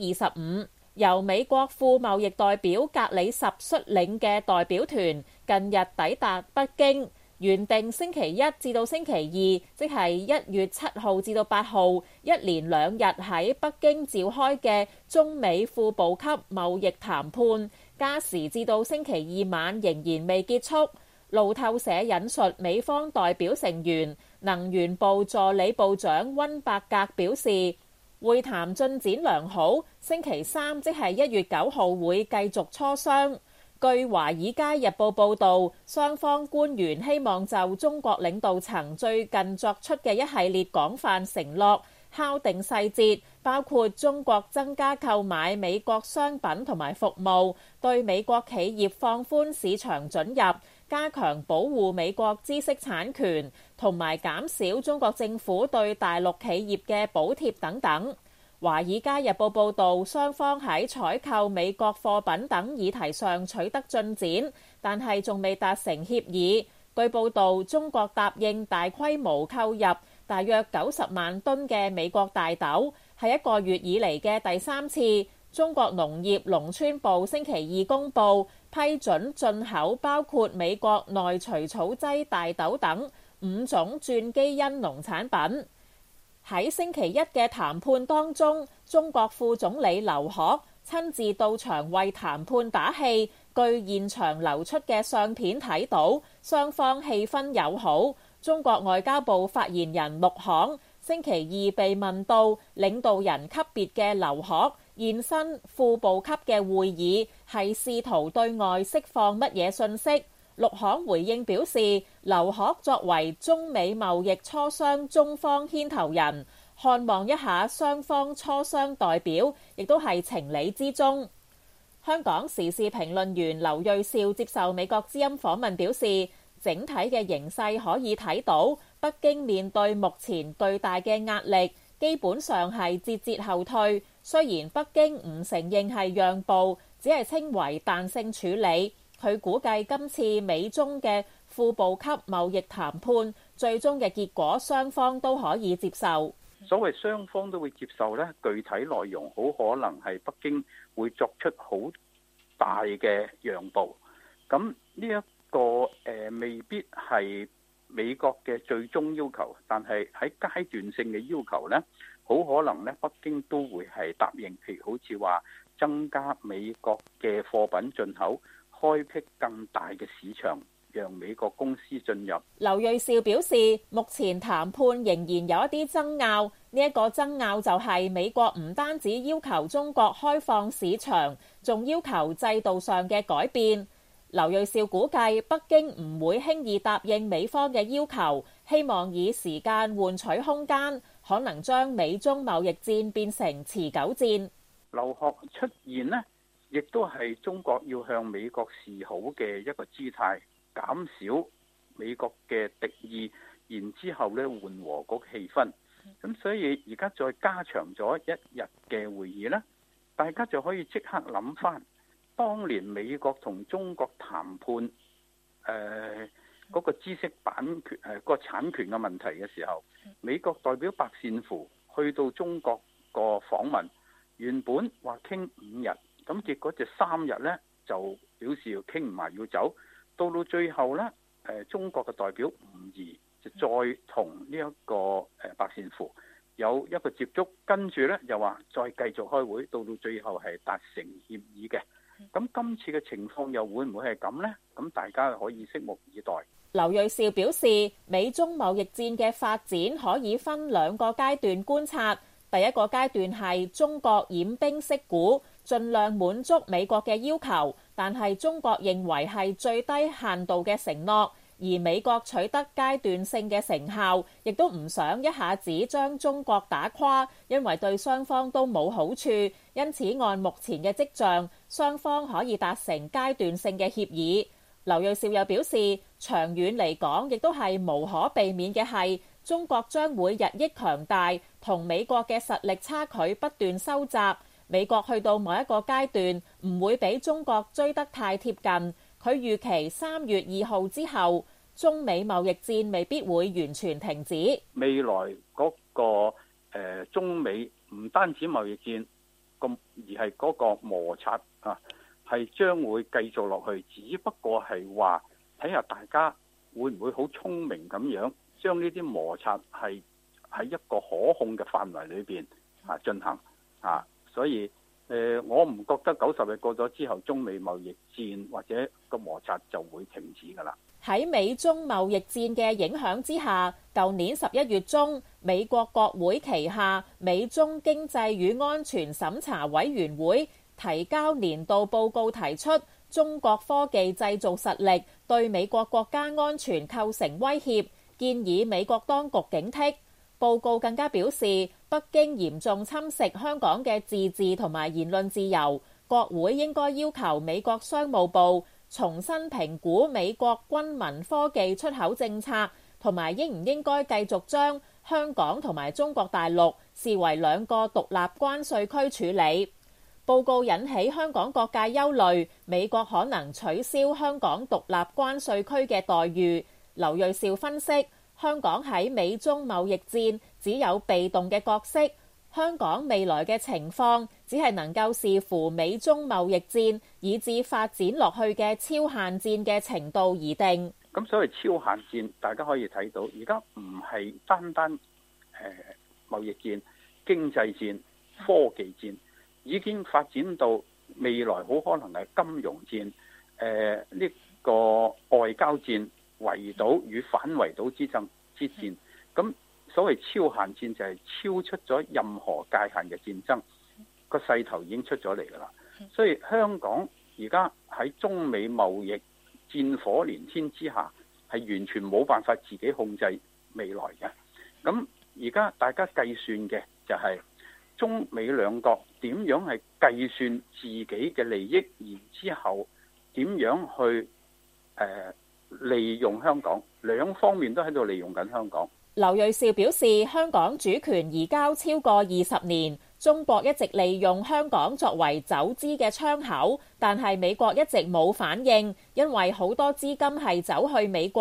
25%。由美國副貿易代表格里什率領嘅代表團近日抵達北京。原定星期一至到星期二，即係1月7號至到8號，一連2日喺北京召開嘅中美副部級貿易談判，加時至到星期二晚仍然未結束。路透社引述美方代表成員能源部助理部長溫伯格表示，會談進展良好，星期三即係1月9號會繼續磋商。據《華爾街日報》報導，雙方官員希望就中國領導層最近作出嘅一系列廣泛承諾敲定細節，包括中國增加購買美國商品同埋服務，對美國企業放寬市場准入，加強保護美國知識產權，同埋減少中國政府對大陸企業嘅補貼等等。《華爾街日報》報導，雙方喺採購美國貨品等議題上取得進展，但係仲未達成協議。據報導，中國答應大規模購入大約90萬噸嘅美國大豆，係1個月以嚟嘅第3次。中國農業農村部星期二公佈批准進口包括美國內除草劑大豆等5種轉基因農產品。喺星期一嘅談判當中，中國副總理劉鶴親自到場為談判打氣。據現場流出嘅相片睇到，雙方氣氛友好。中國外交部發言人陸慷星期二被問到領導人級別嘅劉鶴現身副部級嘅會議，係試圖對外釋放乜嘢信息？陸慷回應表示，劉鶴作為中美貿易磋商中方牽頭人，看望一下雙方磋商代表，亦都係情理之中。香港時事評論員劉銳紹接受美國之音訪問表示，整體嘅形勢可以睇到，北京面對目前巨大嘅壓力，基本上係節節後退。雖然北京唔承認係讓步，只係稱為彈性處理。佢估計今次美中嘅副部級貿易談判最終嘅結果，雙方都可以接受。 所謂雙方都會接受呢，具體內容好可能係北京會作出好大嘅讓步。咁呢一個未必係美國嘅最終要求，但係喺階段性嘅要求呢，好可能呢北京都會係答應，譬如好似話增加美國嘅貨品進口，開闢更大嘅市場，讓美國公司進入。 劉銳紹表示，目前談判仍然有一啲爭拗，呢一個爭拗就係美國唔單止要求中國開放市場，仲要求制度上嘅改變。劉銳紹估計北京唔會輕易答應美方嘅要求，希望以時間換取空間，可能將美中貿易戰變成持久戰。 劉鶴出現呢，亦都係中國要向美國示好嘅一個姿態，減少美國嘅敵意，然之後咧緩和嗰個氣氛。咁所以而家再加長咗一日嘅會議呢，大家就可以即刻諗翻當年美國同中國談判嗰個知識版權個產權嘅問題嘅時候，美國代表白善符去到中國個訪問，原本話傾5日，咁結果就3日呢就表示要傾唔埋要走，到最後呢，中國嘅代表吳儀就再同呢一個白善符有一個接觸，跟住呢又話再繼續開會，到最後係達成協議嘅。咁今次嘅情況又會唔會係咁呢？咁大家可以拭目以待。 劉銳紹表示，美中貿易戰嘅發展可以分2個階段觀察。第一個階段係中國偃兵息鼓，盡量滿足美國嘅要求，但係中國認為係最低限度嘅承諾，而美國取得階段性嘅成效，亦都唔想一下子將中國打垮，因為對雙方都冇好處。因此按目前嘅跡象，雙方可以達成階段性嘅協議。劉銳紹又表示，長遠嚟講，亦都係無可避免嘅係，中國將會日益強大，同美國嘅實力差距不斷收窄。美國去到某一個階段，唔會俾中國追得太貼近。佢預期3月2號之後，中美貿易戰未必會完全停止。 未來嗰個中美唔單止貿易戰咁，而係嗰個摩擦啊，係將會繼續落去。只不過係話睇下大家會唔會好聰明咁樣將呢啲摩擦係喺一個可控嘅範圍裏邊進行啊。所以我唔覺得90日過咗之後，中美貿易戰或者個摩擦就會停止㗎啦。 喺美中貿易戰嘅影響之下，舊年11月中，美國國會旗下美中經濟與安全審查委員會提交年度報告，提出中國科技製造實力對美國國家安全構成威脅，建議美國當局警惕。報告更加表示，北京嚴重侵蝕香港嘅自治同埋言論自由，國會應該要求美國商務部重新評估美國軍民科技出口政策，同埋應唔應該繼續將香港同埋中國大陸視為2個獨立關稅區處理。報告引起香港各界憂慮，美國可能取消香港獨立關稅區嘅待遇。劉銳紹分析，香港喺美中貿易戰只有被動嘅角色，香港未來嘅情況只係能夠視乎美中貿易戰以至發展落去嘅超限戰嘅程度而定。 咁所謂超限戰，大家可以睇到，而家唔係單單貿易戰、經濟戰、科技戰，已經發展到未來好可能係金融戰、呢個外交戰、圍堵與反圍堵之戰。咁所謂超限戰就係超出咗任何界限嘅戰爭，個勢頭已經出咗嚟㗎啦。所以香港而家喺中美貿易戰火連天之下，係完全冇辦法自己控制未來嘅。咁而家大家計算嘅就係中美兩國點樣係計算自己嘅利益，然之後點樣去利用香港，兩方面都喺度利用緊香港。 劉銳紹表示，香港主權移交超過20年，中國一直利用香港作為走資嘅窗口，但係美國一直冇反應，因為好多資金係走去美國，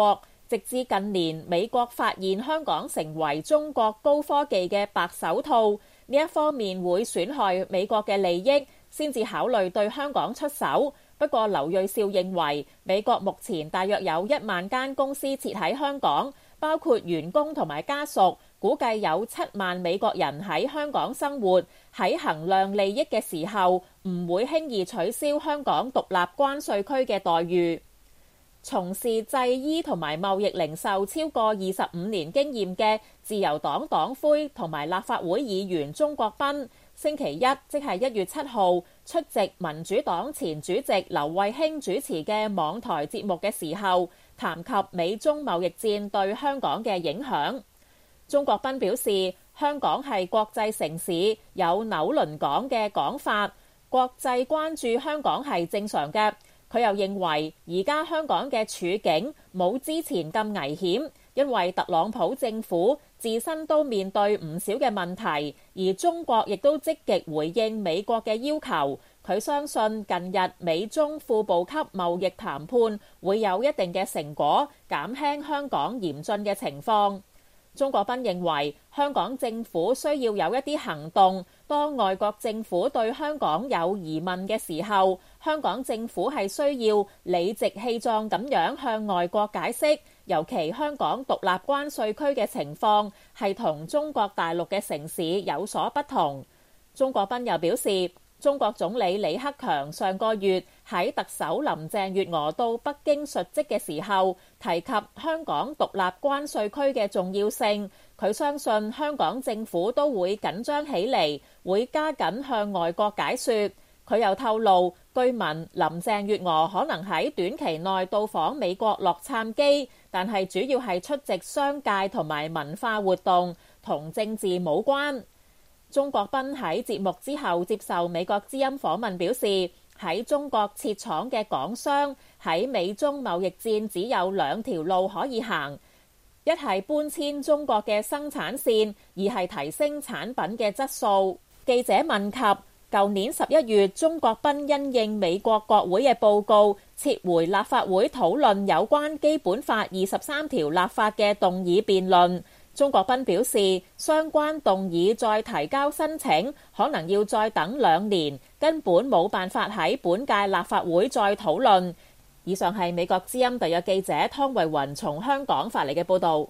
直至近年，美國發現香港成為中國高科技嘅白手套，呢一方面會損害美國嘅利益，先至考慮對香港出手。不過劉銳紹認為，美國目前大約有1萬間公司設喺香港，包括員工同埋家屬，估計有7萬美國人喺香港生活，喺衡量利益嘅時候，唔會輕易取消香港獨立關稅區嘅待遇。從事製衣同埋貿易零售超過25年經驗嘅自由黨黨魁同埋立法會議員鍾國斌，星期一即係1月7號出席民主黨前主席劉慧卿主持嘅網台節目嘅時候，談及美中貿易戰對香港嘅影響。鍾國斌表示，香港係國際城市，有紐倫港嘅講法，國際關注香港係正常嘅。佢又認為，而家香港嘅處境冇之前咁危險，因為特朗普政府自身都面對唔少嘅問題，而中國亦都積極回應美國嘅要求。佢相信近日美中副部級貿易談判會有一定嘅成果，減輕香港嚴峻嘅情況。鍾國斌認為，香港政府需要有一啲行動。當外國政府對香港有疑問嘅時候，香港政府係需要理直氣壯咁樣向外國解釋，尤其香港獨立關稅區嘅情況係同中國大陸嘅城市有所不同。鍾國斌又表示，中國總理李克強上個月喺特首林鄭月娥到北京述職嘅時候，提及香港獨立關稅區嘅重要性。佢相信香港政府都會緊張起嚟，會加緊向外國解說。佢又透露，據聞林鄭月娥可能喺短期內到訪美國洛杉磯，但係主要係出席商界同埋文化活動，同政治無關。鍾國斌喺節目之後接受美國之音訪問表示，喺中國設廠嘅港商喺美中貿易戰只有2條路可以行，一係搬遷中國嘅生產線，二係提升產品嘅質素。記者問及舊年11月鍾國斌因應美國國會嘅報告，撤回立法會討論有關基本法23條立法嘅動議辯論。鍾國斌表示，相關動議再提交申請，可能要再等2年，根本冇辦法喺本屆立法會再討論。以上係美國之音特約記者湯慧雲從香港發嚟嘅報導。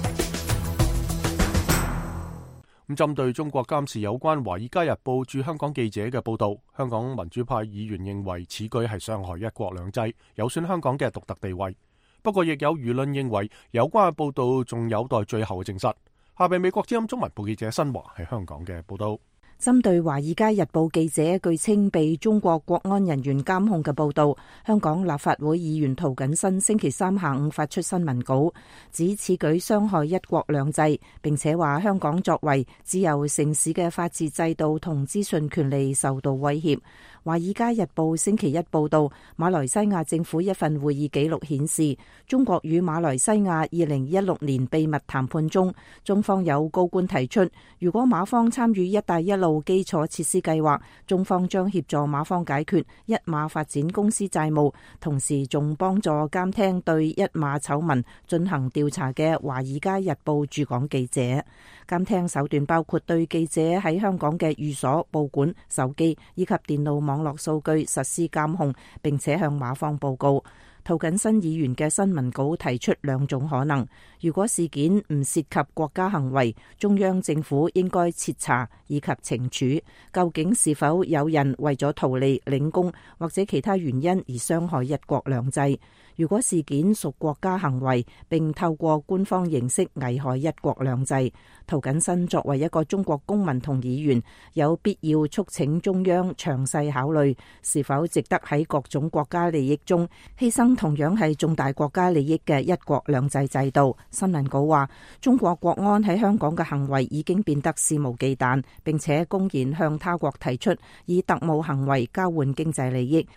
咁針對中國監視有關《華爾街日報》駐香港記者嘅報導，香港民主派議員認為此舉係傷害一國兩制，有損香港嘅獨特地位。不過，亦有輿論認為有關嘅報導仲有待最後嘅證實。下邊美國之音中文部記者新華喺香港嘅報導。 針對《華爾街日報》記者據稱被中國國安人員監控嘅報導，香港立法會議員涂謹申星期三下午發出新聞稿，指此舉傷害一國兩制，並且話香港作為自由城市嘅法治制度同資訊權利受到威脅。《華爾街日報》星期一報導，馬來西亞政府一份會議記錄顯示，中國與馬來西亞2016年秘密談判中，中方有高官提出，如果馬方參與一帶一路基礎設施計劃，中方將協助馬方解決一馬發展公司債務，同時仲幫助監聽對一馬醜聞進行調查嘅《華爾街日報》駐港記者。監聽手段包括對記者喺香港嘅寓所、報館、手機以及電腦網絡數據實施監控，並且向馬方報告。涂謹申議員嘅新聞稿提出2種可能：如果事件唔涉及國家行為，中央政府應該徹查以及懲處；究竟是否有人為咗圖利、領功或者其他原因而傷害一國兩制？如果事件屬國家行為，並透過官方形式危害一國兩制，涂謹申作為一個中國公民同議員，有必要促請中央詳細考慮是否值得喺各種國家利益中犧牲同樣係重大國家利益嘅一國兩制制度。新聞稿話，中國國安喺香港嘅行為已經變得肆無忌憚，並且公然向他國提出以特務行為交換經濟利益。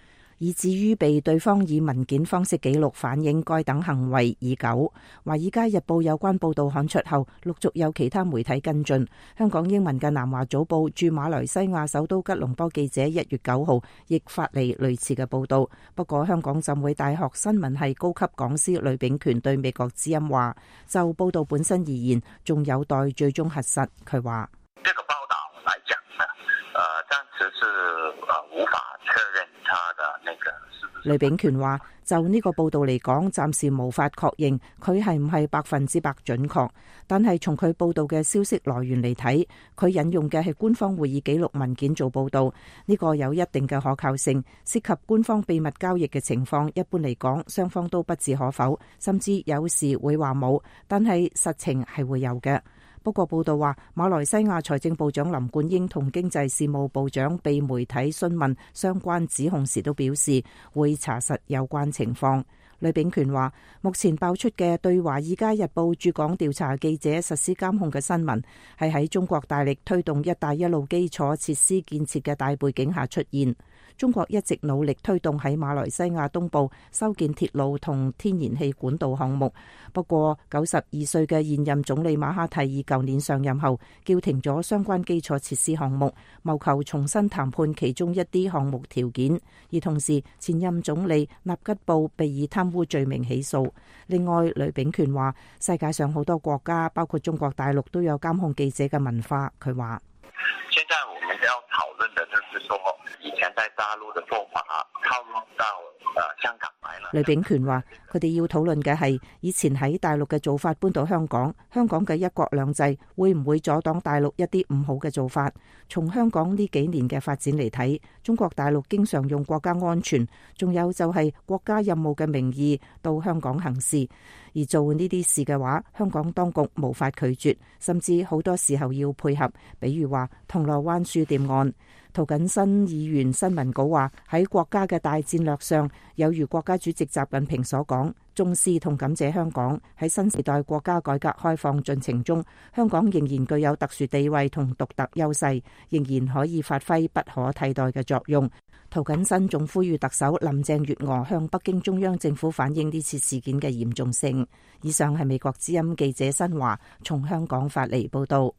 以至於被對方以文件方式記錄反映該等行為已久。《華爾街日報》有關報導刊出後，陸續有其他媒體跟進。香港英文嘅南華早報駐馬來西亞首都吉隆坡記者1月9號亦發嚟類似嘅報導。不過香港浸會大學新聞系高級講師呂秉權對美國之音話，就報導本身而言，仲有待最終核實。佢話： 這個報導來講呢，暫時是無法確認他的那個。 呂秉權話：就呢個報道嚟講，暫時無法確認佢係唔係100%準確，但係從佢報道嘅消息來源嚟睇，佢引用嘅係官方會議記錄文件做報道，呢個有一定嘅可靠性。涉及官方秘密交易嘅情況，一般嚟講，雙方都不置可否，甚至有時會話冇，但係實情係會有嘅。不過報道話，馬來西亞財政部長林冠英同經濟事務部長被媒體詢問相關指控時都表示會查實有關情況。呂秉權話，目前爆出嘅對華爾街日報駐港調查記者實施監控嘅新聞，係喺中國大力推動一帶一路基礎設施建設嘅大背景下出現。中國一直努力推動喺馬來西亞東部修建鐵路同天然氣管道項目。不過92歲嘅現任總理馬哈蒂爾舊年上任後，叫停咗相關基礎設施項目，謀求重新談判其中一啲項目條件。而同時，前任總理納吉布被以貪污罪名起訴。另外，呂秉權話，世界上好多國家，包括中國大陸，都有監控記者嘅文化。佢話： 現在我們要討論的就是說，以前在大陸的做法套用到香港來了。 呂秉權話，佢哋要討論嘅係以前喺大陸嘅做法搬到香港，香港嘅一國兩制會唔會阻擋大陸一啲唔好嘅做法？從香港呢幾年嘅發展嚟睇，中國大陸經常用國家安全，仲有就係國家任務嘅名義到香港行事，而做呢啲事嘅話，香港當局無法拒絕，甚至好多時候要配合。比如話銅鑼灣書店案。涂謹申議員新聞稿話，喺國家嘅大戰略上，有如國家主席習近平所講，重視同感謝香港喺新時代國家改革開放進程中，香港仍然具有特殊地位同獨特優勢，仍然可以發揮不可替代嘅作用。涂謹申仲呼籲特首林鄭月娥向北京中央政府反映呢次事件嘅嚴重性。以上係美國之音記者新華從香港發嚟報道。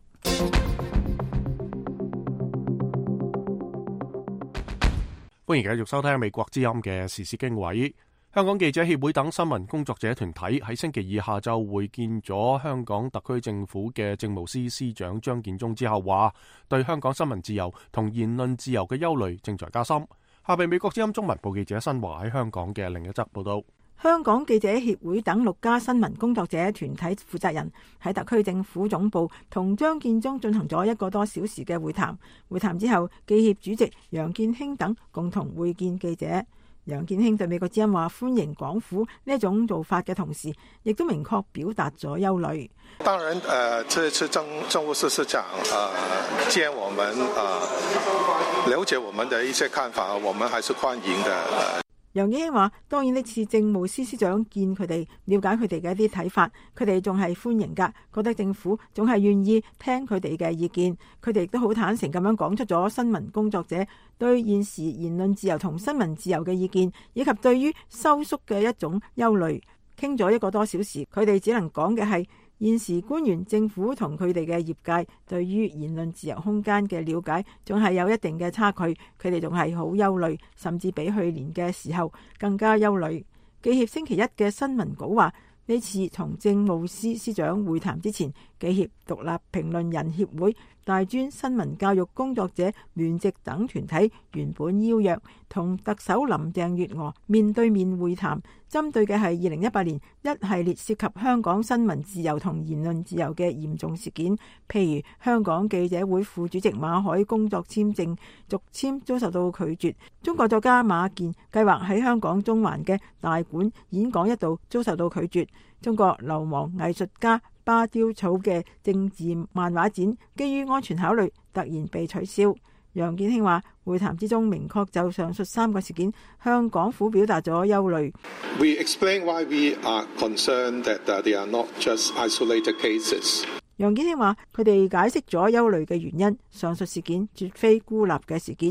歡迎繼續收聽美國之音嘅時事經緯。香港記者協會等新聞工作者團體喺星期二下晝會見咗香港特區政府嘅政務司司長張建宗之後，話對香港新聞自由同言論自由嘅憂慮正在加深。下邊美國之音中文部記者新華喺香港嘅另一則報道。 香港記者協會等6家新聞工作者團體負責人喺特區政府總部同張建宗進行咗1個多小時嘅會談。會談之後，記協主席楊健興等共同會見記者。楊健興對美國之音話歡迎港府呢種做法嘅同時，亦都明確表達咗憂慮。 當然，這次政務司司長見我們了解我們的一些看法，我們還是歡迎的。 楊健興話：當然呢次政務司司長見佢哋，了解佢哋嘅一啲睇法，佢哋仲係歡迎㗎，覺得政府仲係願意聽佢哋嘅意見。佢哋亦都好坦誠咁樣講出咗新聞工作者對現時言論自由同新聞自由嘅意見，以及對於收縮嘅一種憂慮。傾咗1個多小時，佢哋只能講嘅係現時官員、政府同佢哋嘅業界對於言論自由空間嘅了解仲係有一定嘅差距，佢哋仲係好憂慮，甚至比去年嘅時候更加憂慮。記協星期1嘅新聞稿話，呢次同政務司司長會談之前，記協、獨立評論人協會、大專新聞教育工作者聯席等團體原本邀約同特首林鄭月娥面對面會談，針對嘅係2018年一系列涉及香港新聞自由同言論自由嘅嚴重事件，譬如香港記者會副主席馬凱工作簽證續簽遭受到拒絕，中國作家馬健計劃喺香港中環嘅大館演講一度遭受到拒絕，中國流亡藝術家巴丟草嘅政治漫畫展基於安全考慮突然被取消。楊健興話，會談之中明確就上述3個事件向港府表達咗憂慮。 We explain why we are concerned that they are not just isolated cases. 楊健興話，佢哋解釋咗憂慮嘅原因，上述事件絕非孤立嘅事件，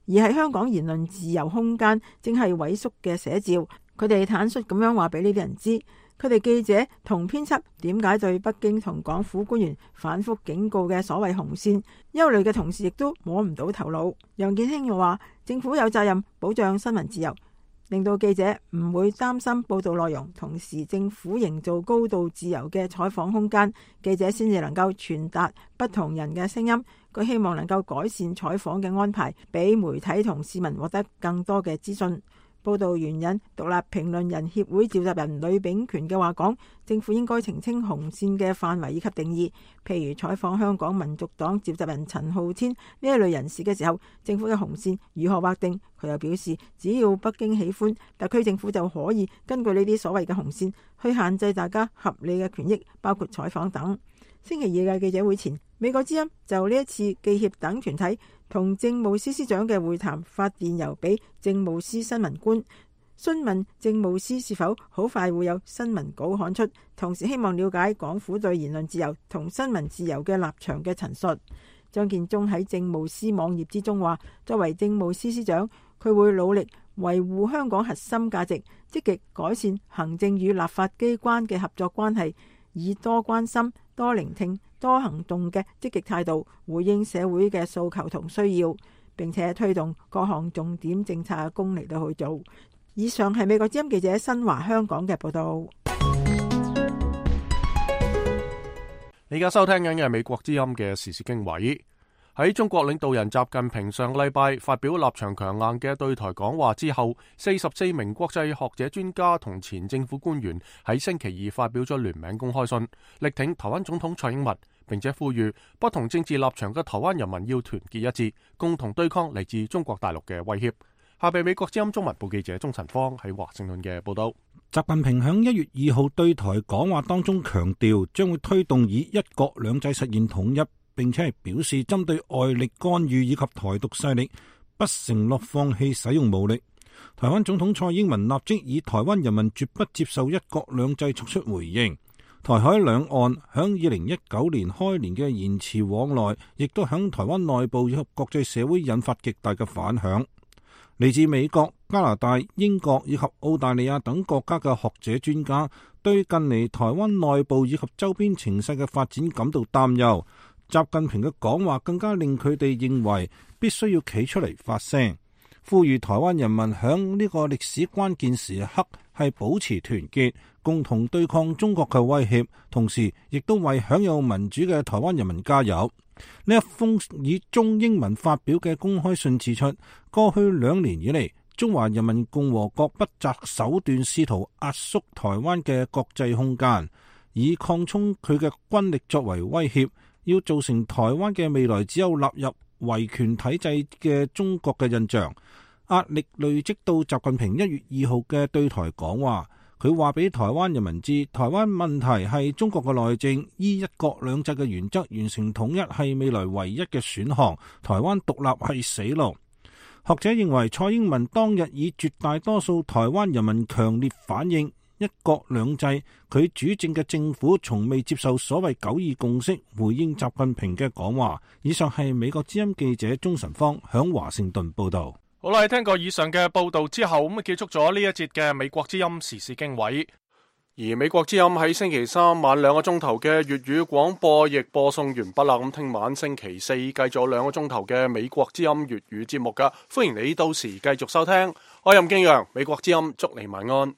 而喺香港言論自由空間正係萎縮嘅寫照。佢哋坦率咁樣話俾呢啲人知，佢哋記者同編輯點解對北京同港府官員反覆警告嘅所謂紅線憂慮嘅同時，亦都摸唔到頭腦。楊健興又話，政府有責任保障新聞自由，令到記者唔會擔心報道內容，同時政府營造高度自由嘅採訪空間，記者先至能夠傳達不同人嘅聲音。佢希望能夠改善採訪嘅安排，俾媒體同市民獲得更多嘅資訊。報道援引獨立評論人協會召集人呂秉權嘅話講，政府應該澄清紅線嘅範圍以及定義，譬如採訪香港民族黨召集人陳浩天呢一類人士嘅時候，政府嘅紅線如何劃定？佢又表示，只要北京喜歡，特區政府就可以根據呢啲所謂嘅紅線去限制大家合理嘅權益，包括採訪等。星期二嘅記者會前，美國之音就呢一次記協等團體同政務司司長嘅會談發電郵俾政務司新聞官，詢問政務司是否好快會有新聞稿刊出，同時希望了解港府對言論自由同新聞自由嘅立場嘅陳述。張建宗喺政務司網頁之中話，作為政務司司長，佢會努力維護香港核心價值，積極改善行政與立法機關嘅合作關係，以多關心、多聆聽、多行動嘅積極態度回應社會嘅訴求同需要，並且推動各項重點政策嘅功嚟到去做。以上係美國之音記者新華香港嘅報道。 你而家收聽緊嘅係美國之音嘅時事經緯。喺中國領導人習近平上個禮拜發表立場強硬嘅對台講話之後，44名國際學者專家同前政府官員喺星期二發表咗聯名公開信，力挺台灣總統蔡英文，並且呼籲不同政治立場嘅台灣人民要團結一致，共同對抗嚟自中國大陸嘅威脅。下邊美國之音中文部記者鍾晨芳喺華盛頓嘅報道。 習近平響1月2號對台講話當中強調，將會推動以一國兩制實現統一，並且係表示針對外力干預以及台獨勢力，不承諾放棄使用武力。台灣總統蔡英文立即以台灣人民絕不接受一國兩制作出回應。台海兩岸響2019年開年嘅言辭往來，亦都響台灣內部以及國際社會引發極大嘅反響。嚟自美國、加拿大、英國以及澳大利亞等國家嘅學者專家，對近嚟台灣內部以及周邊情勢嘅發展感到擔憂。習近平嘅講話更加令佢哋認為必須要企出嚟發聲，呼籲台灣人民響呢個歷史關鍵時刻係保持團結，共同對抗中國嘅威脅，同時亦都為享有民主嘅台灣人民加油。呢一封以中英文發表嘅公開信指出，過去2年以嚟，中華人民共和國不擇手段試圖壓縮台灣嘅國際空間，以擴充佢嘅軍力作為威脅，要造成台灣嘅未來只有納入維權體制嘅中國嘅印象。壓力累積到習近平1月2號嘅對台講話，佢話俾台灣人民知，台灣問題係中國嘅內政，依一國兩制嘅原則完成統一係未來唯一嘅選項，台灣獨立係死路。學者認為，蔡英文當日以絕大多數台灣人民強烈反映一國兩制，佢主政嘅政府從未接受所謂9·2共識，回應習近平嘅講話。以上係美國之音記者鍾晨芳響華盛頓報道。 好啦，聽過以上嘅報道之後，咁結束咗呢一節嘅美國之音時事經緯。而美國之音喺星期三晚2個鐘頭嘅粵語廣播亦播送完畢啦。咁聽晚星期四繼續2個鐘頭嘅美國之音粵語節目噶，歡迎你到時繼續收聽。我係任敬陽，美國之音祝你晚安。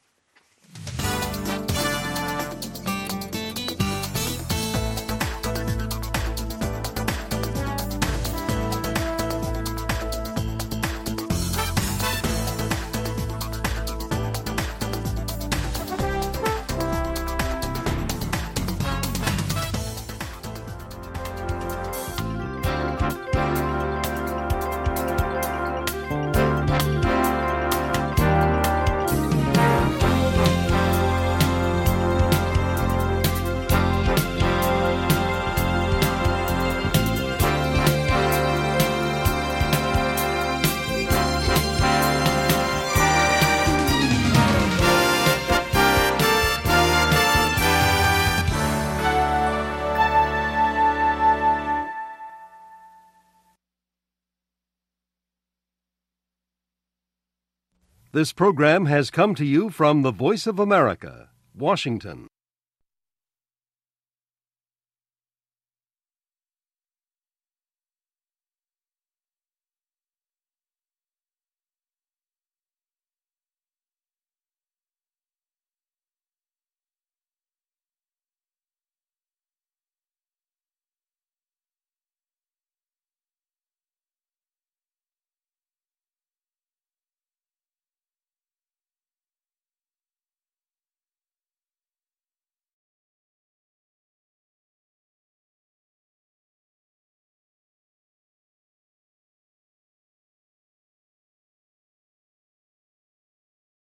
This program has come to you from the Voice of America, Washington.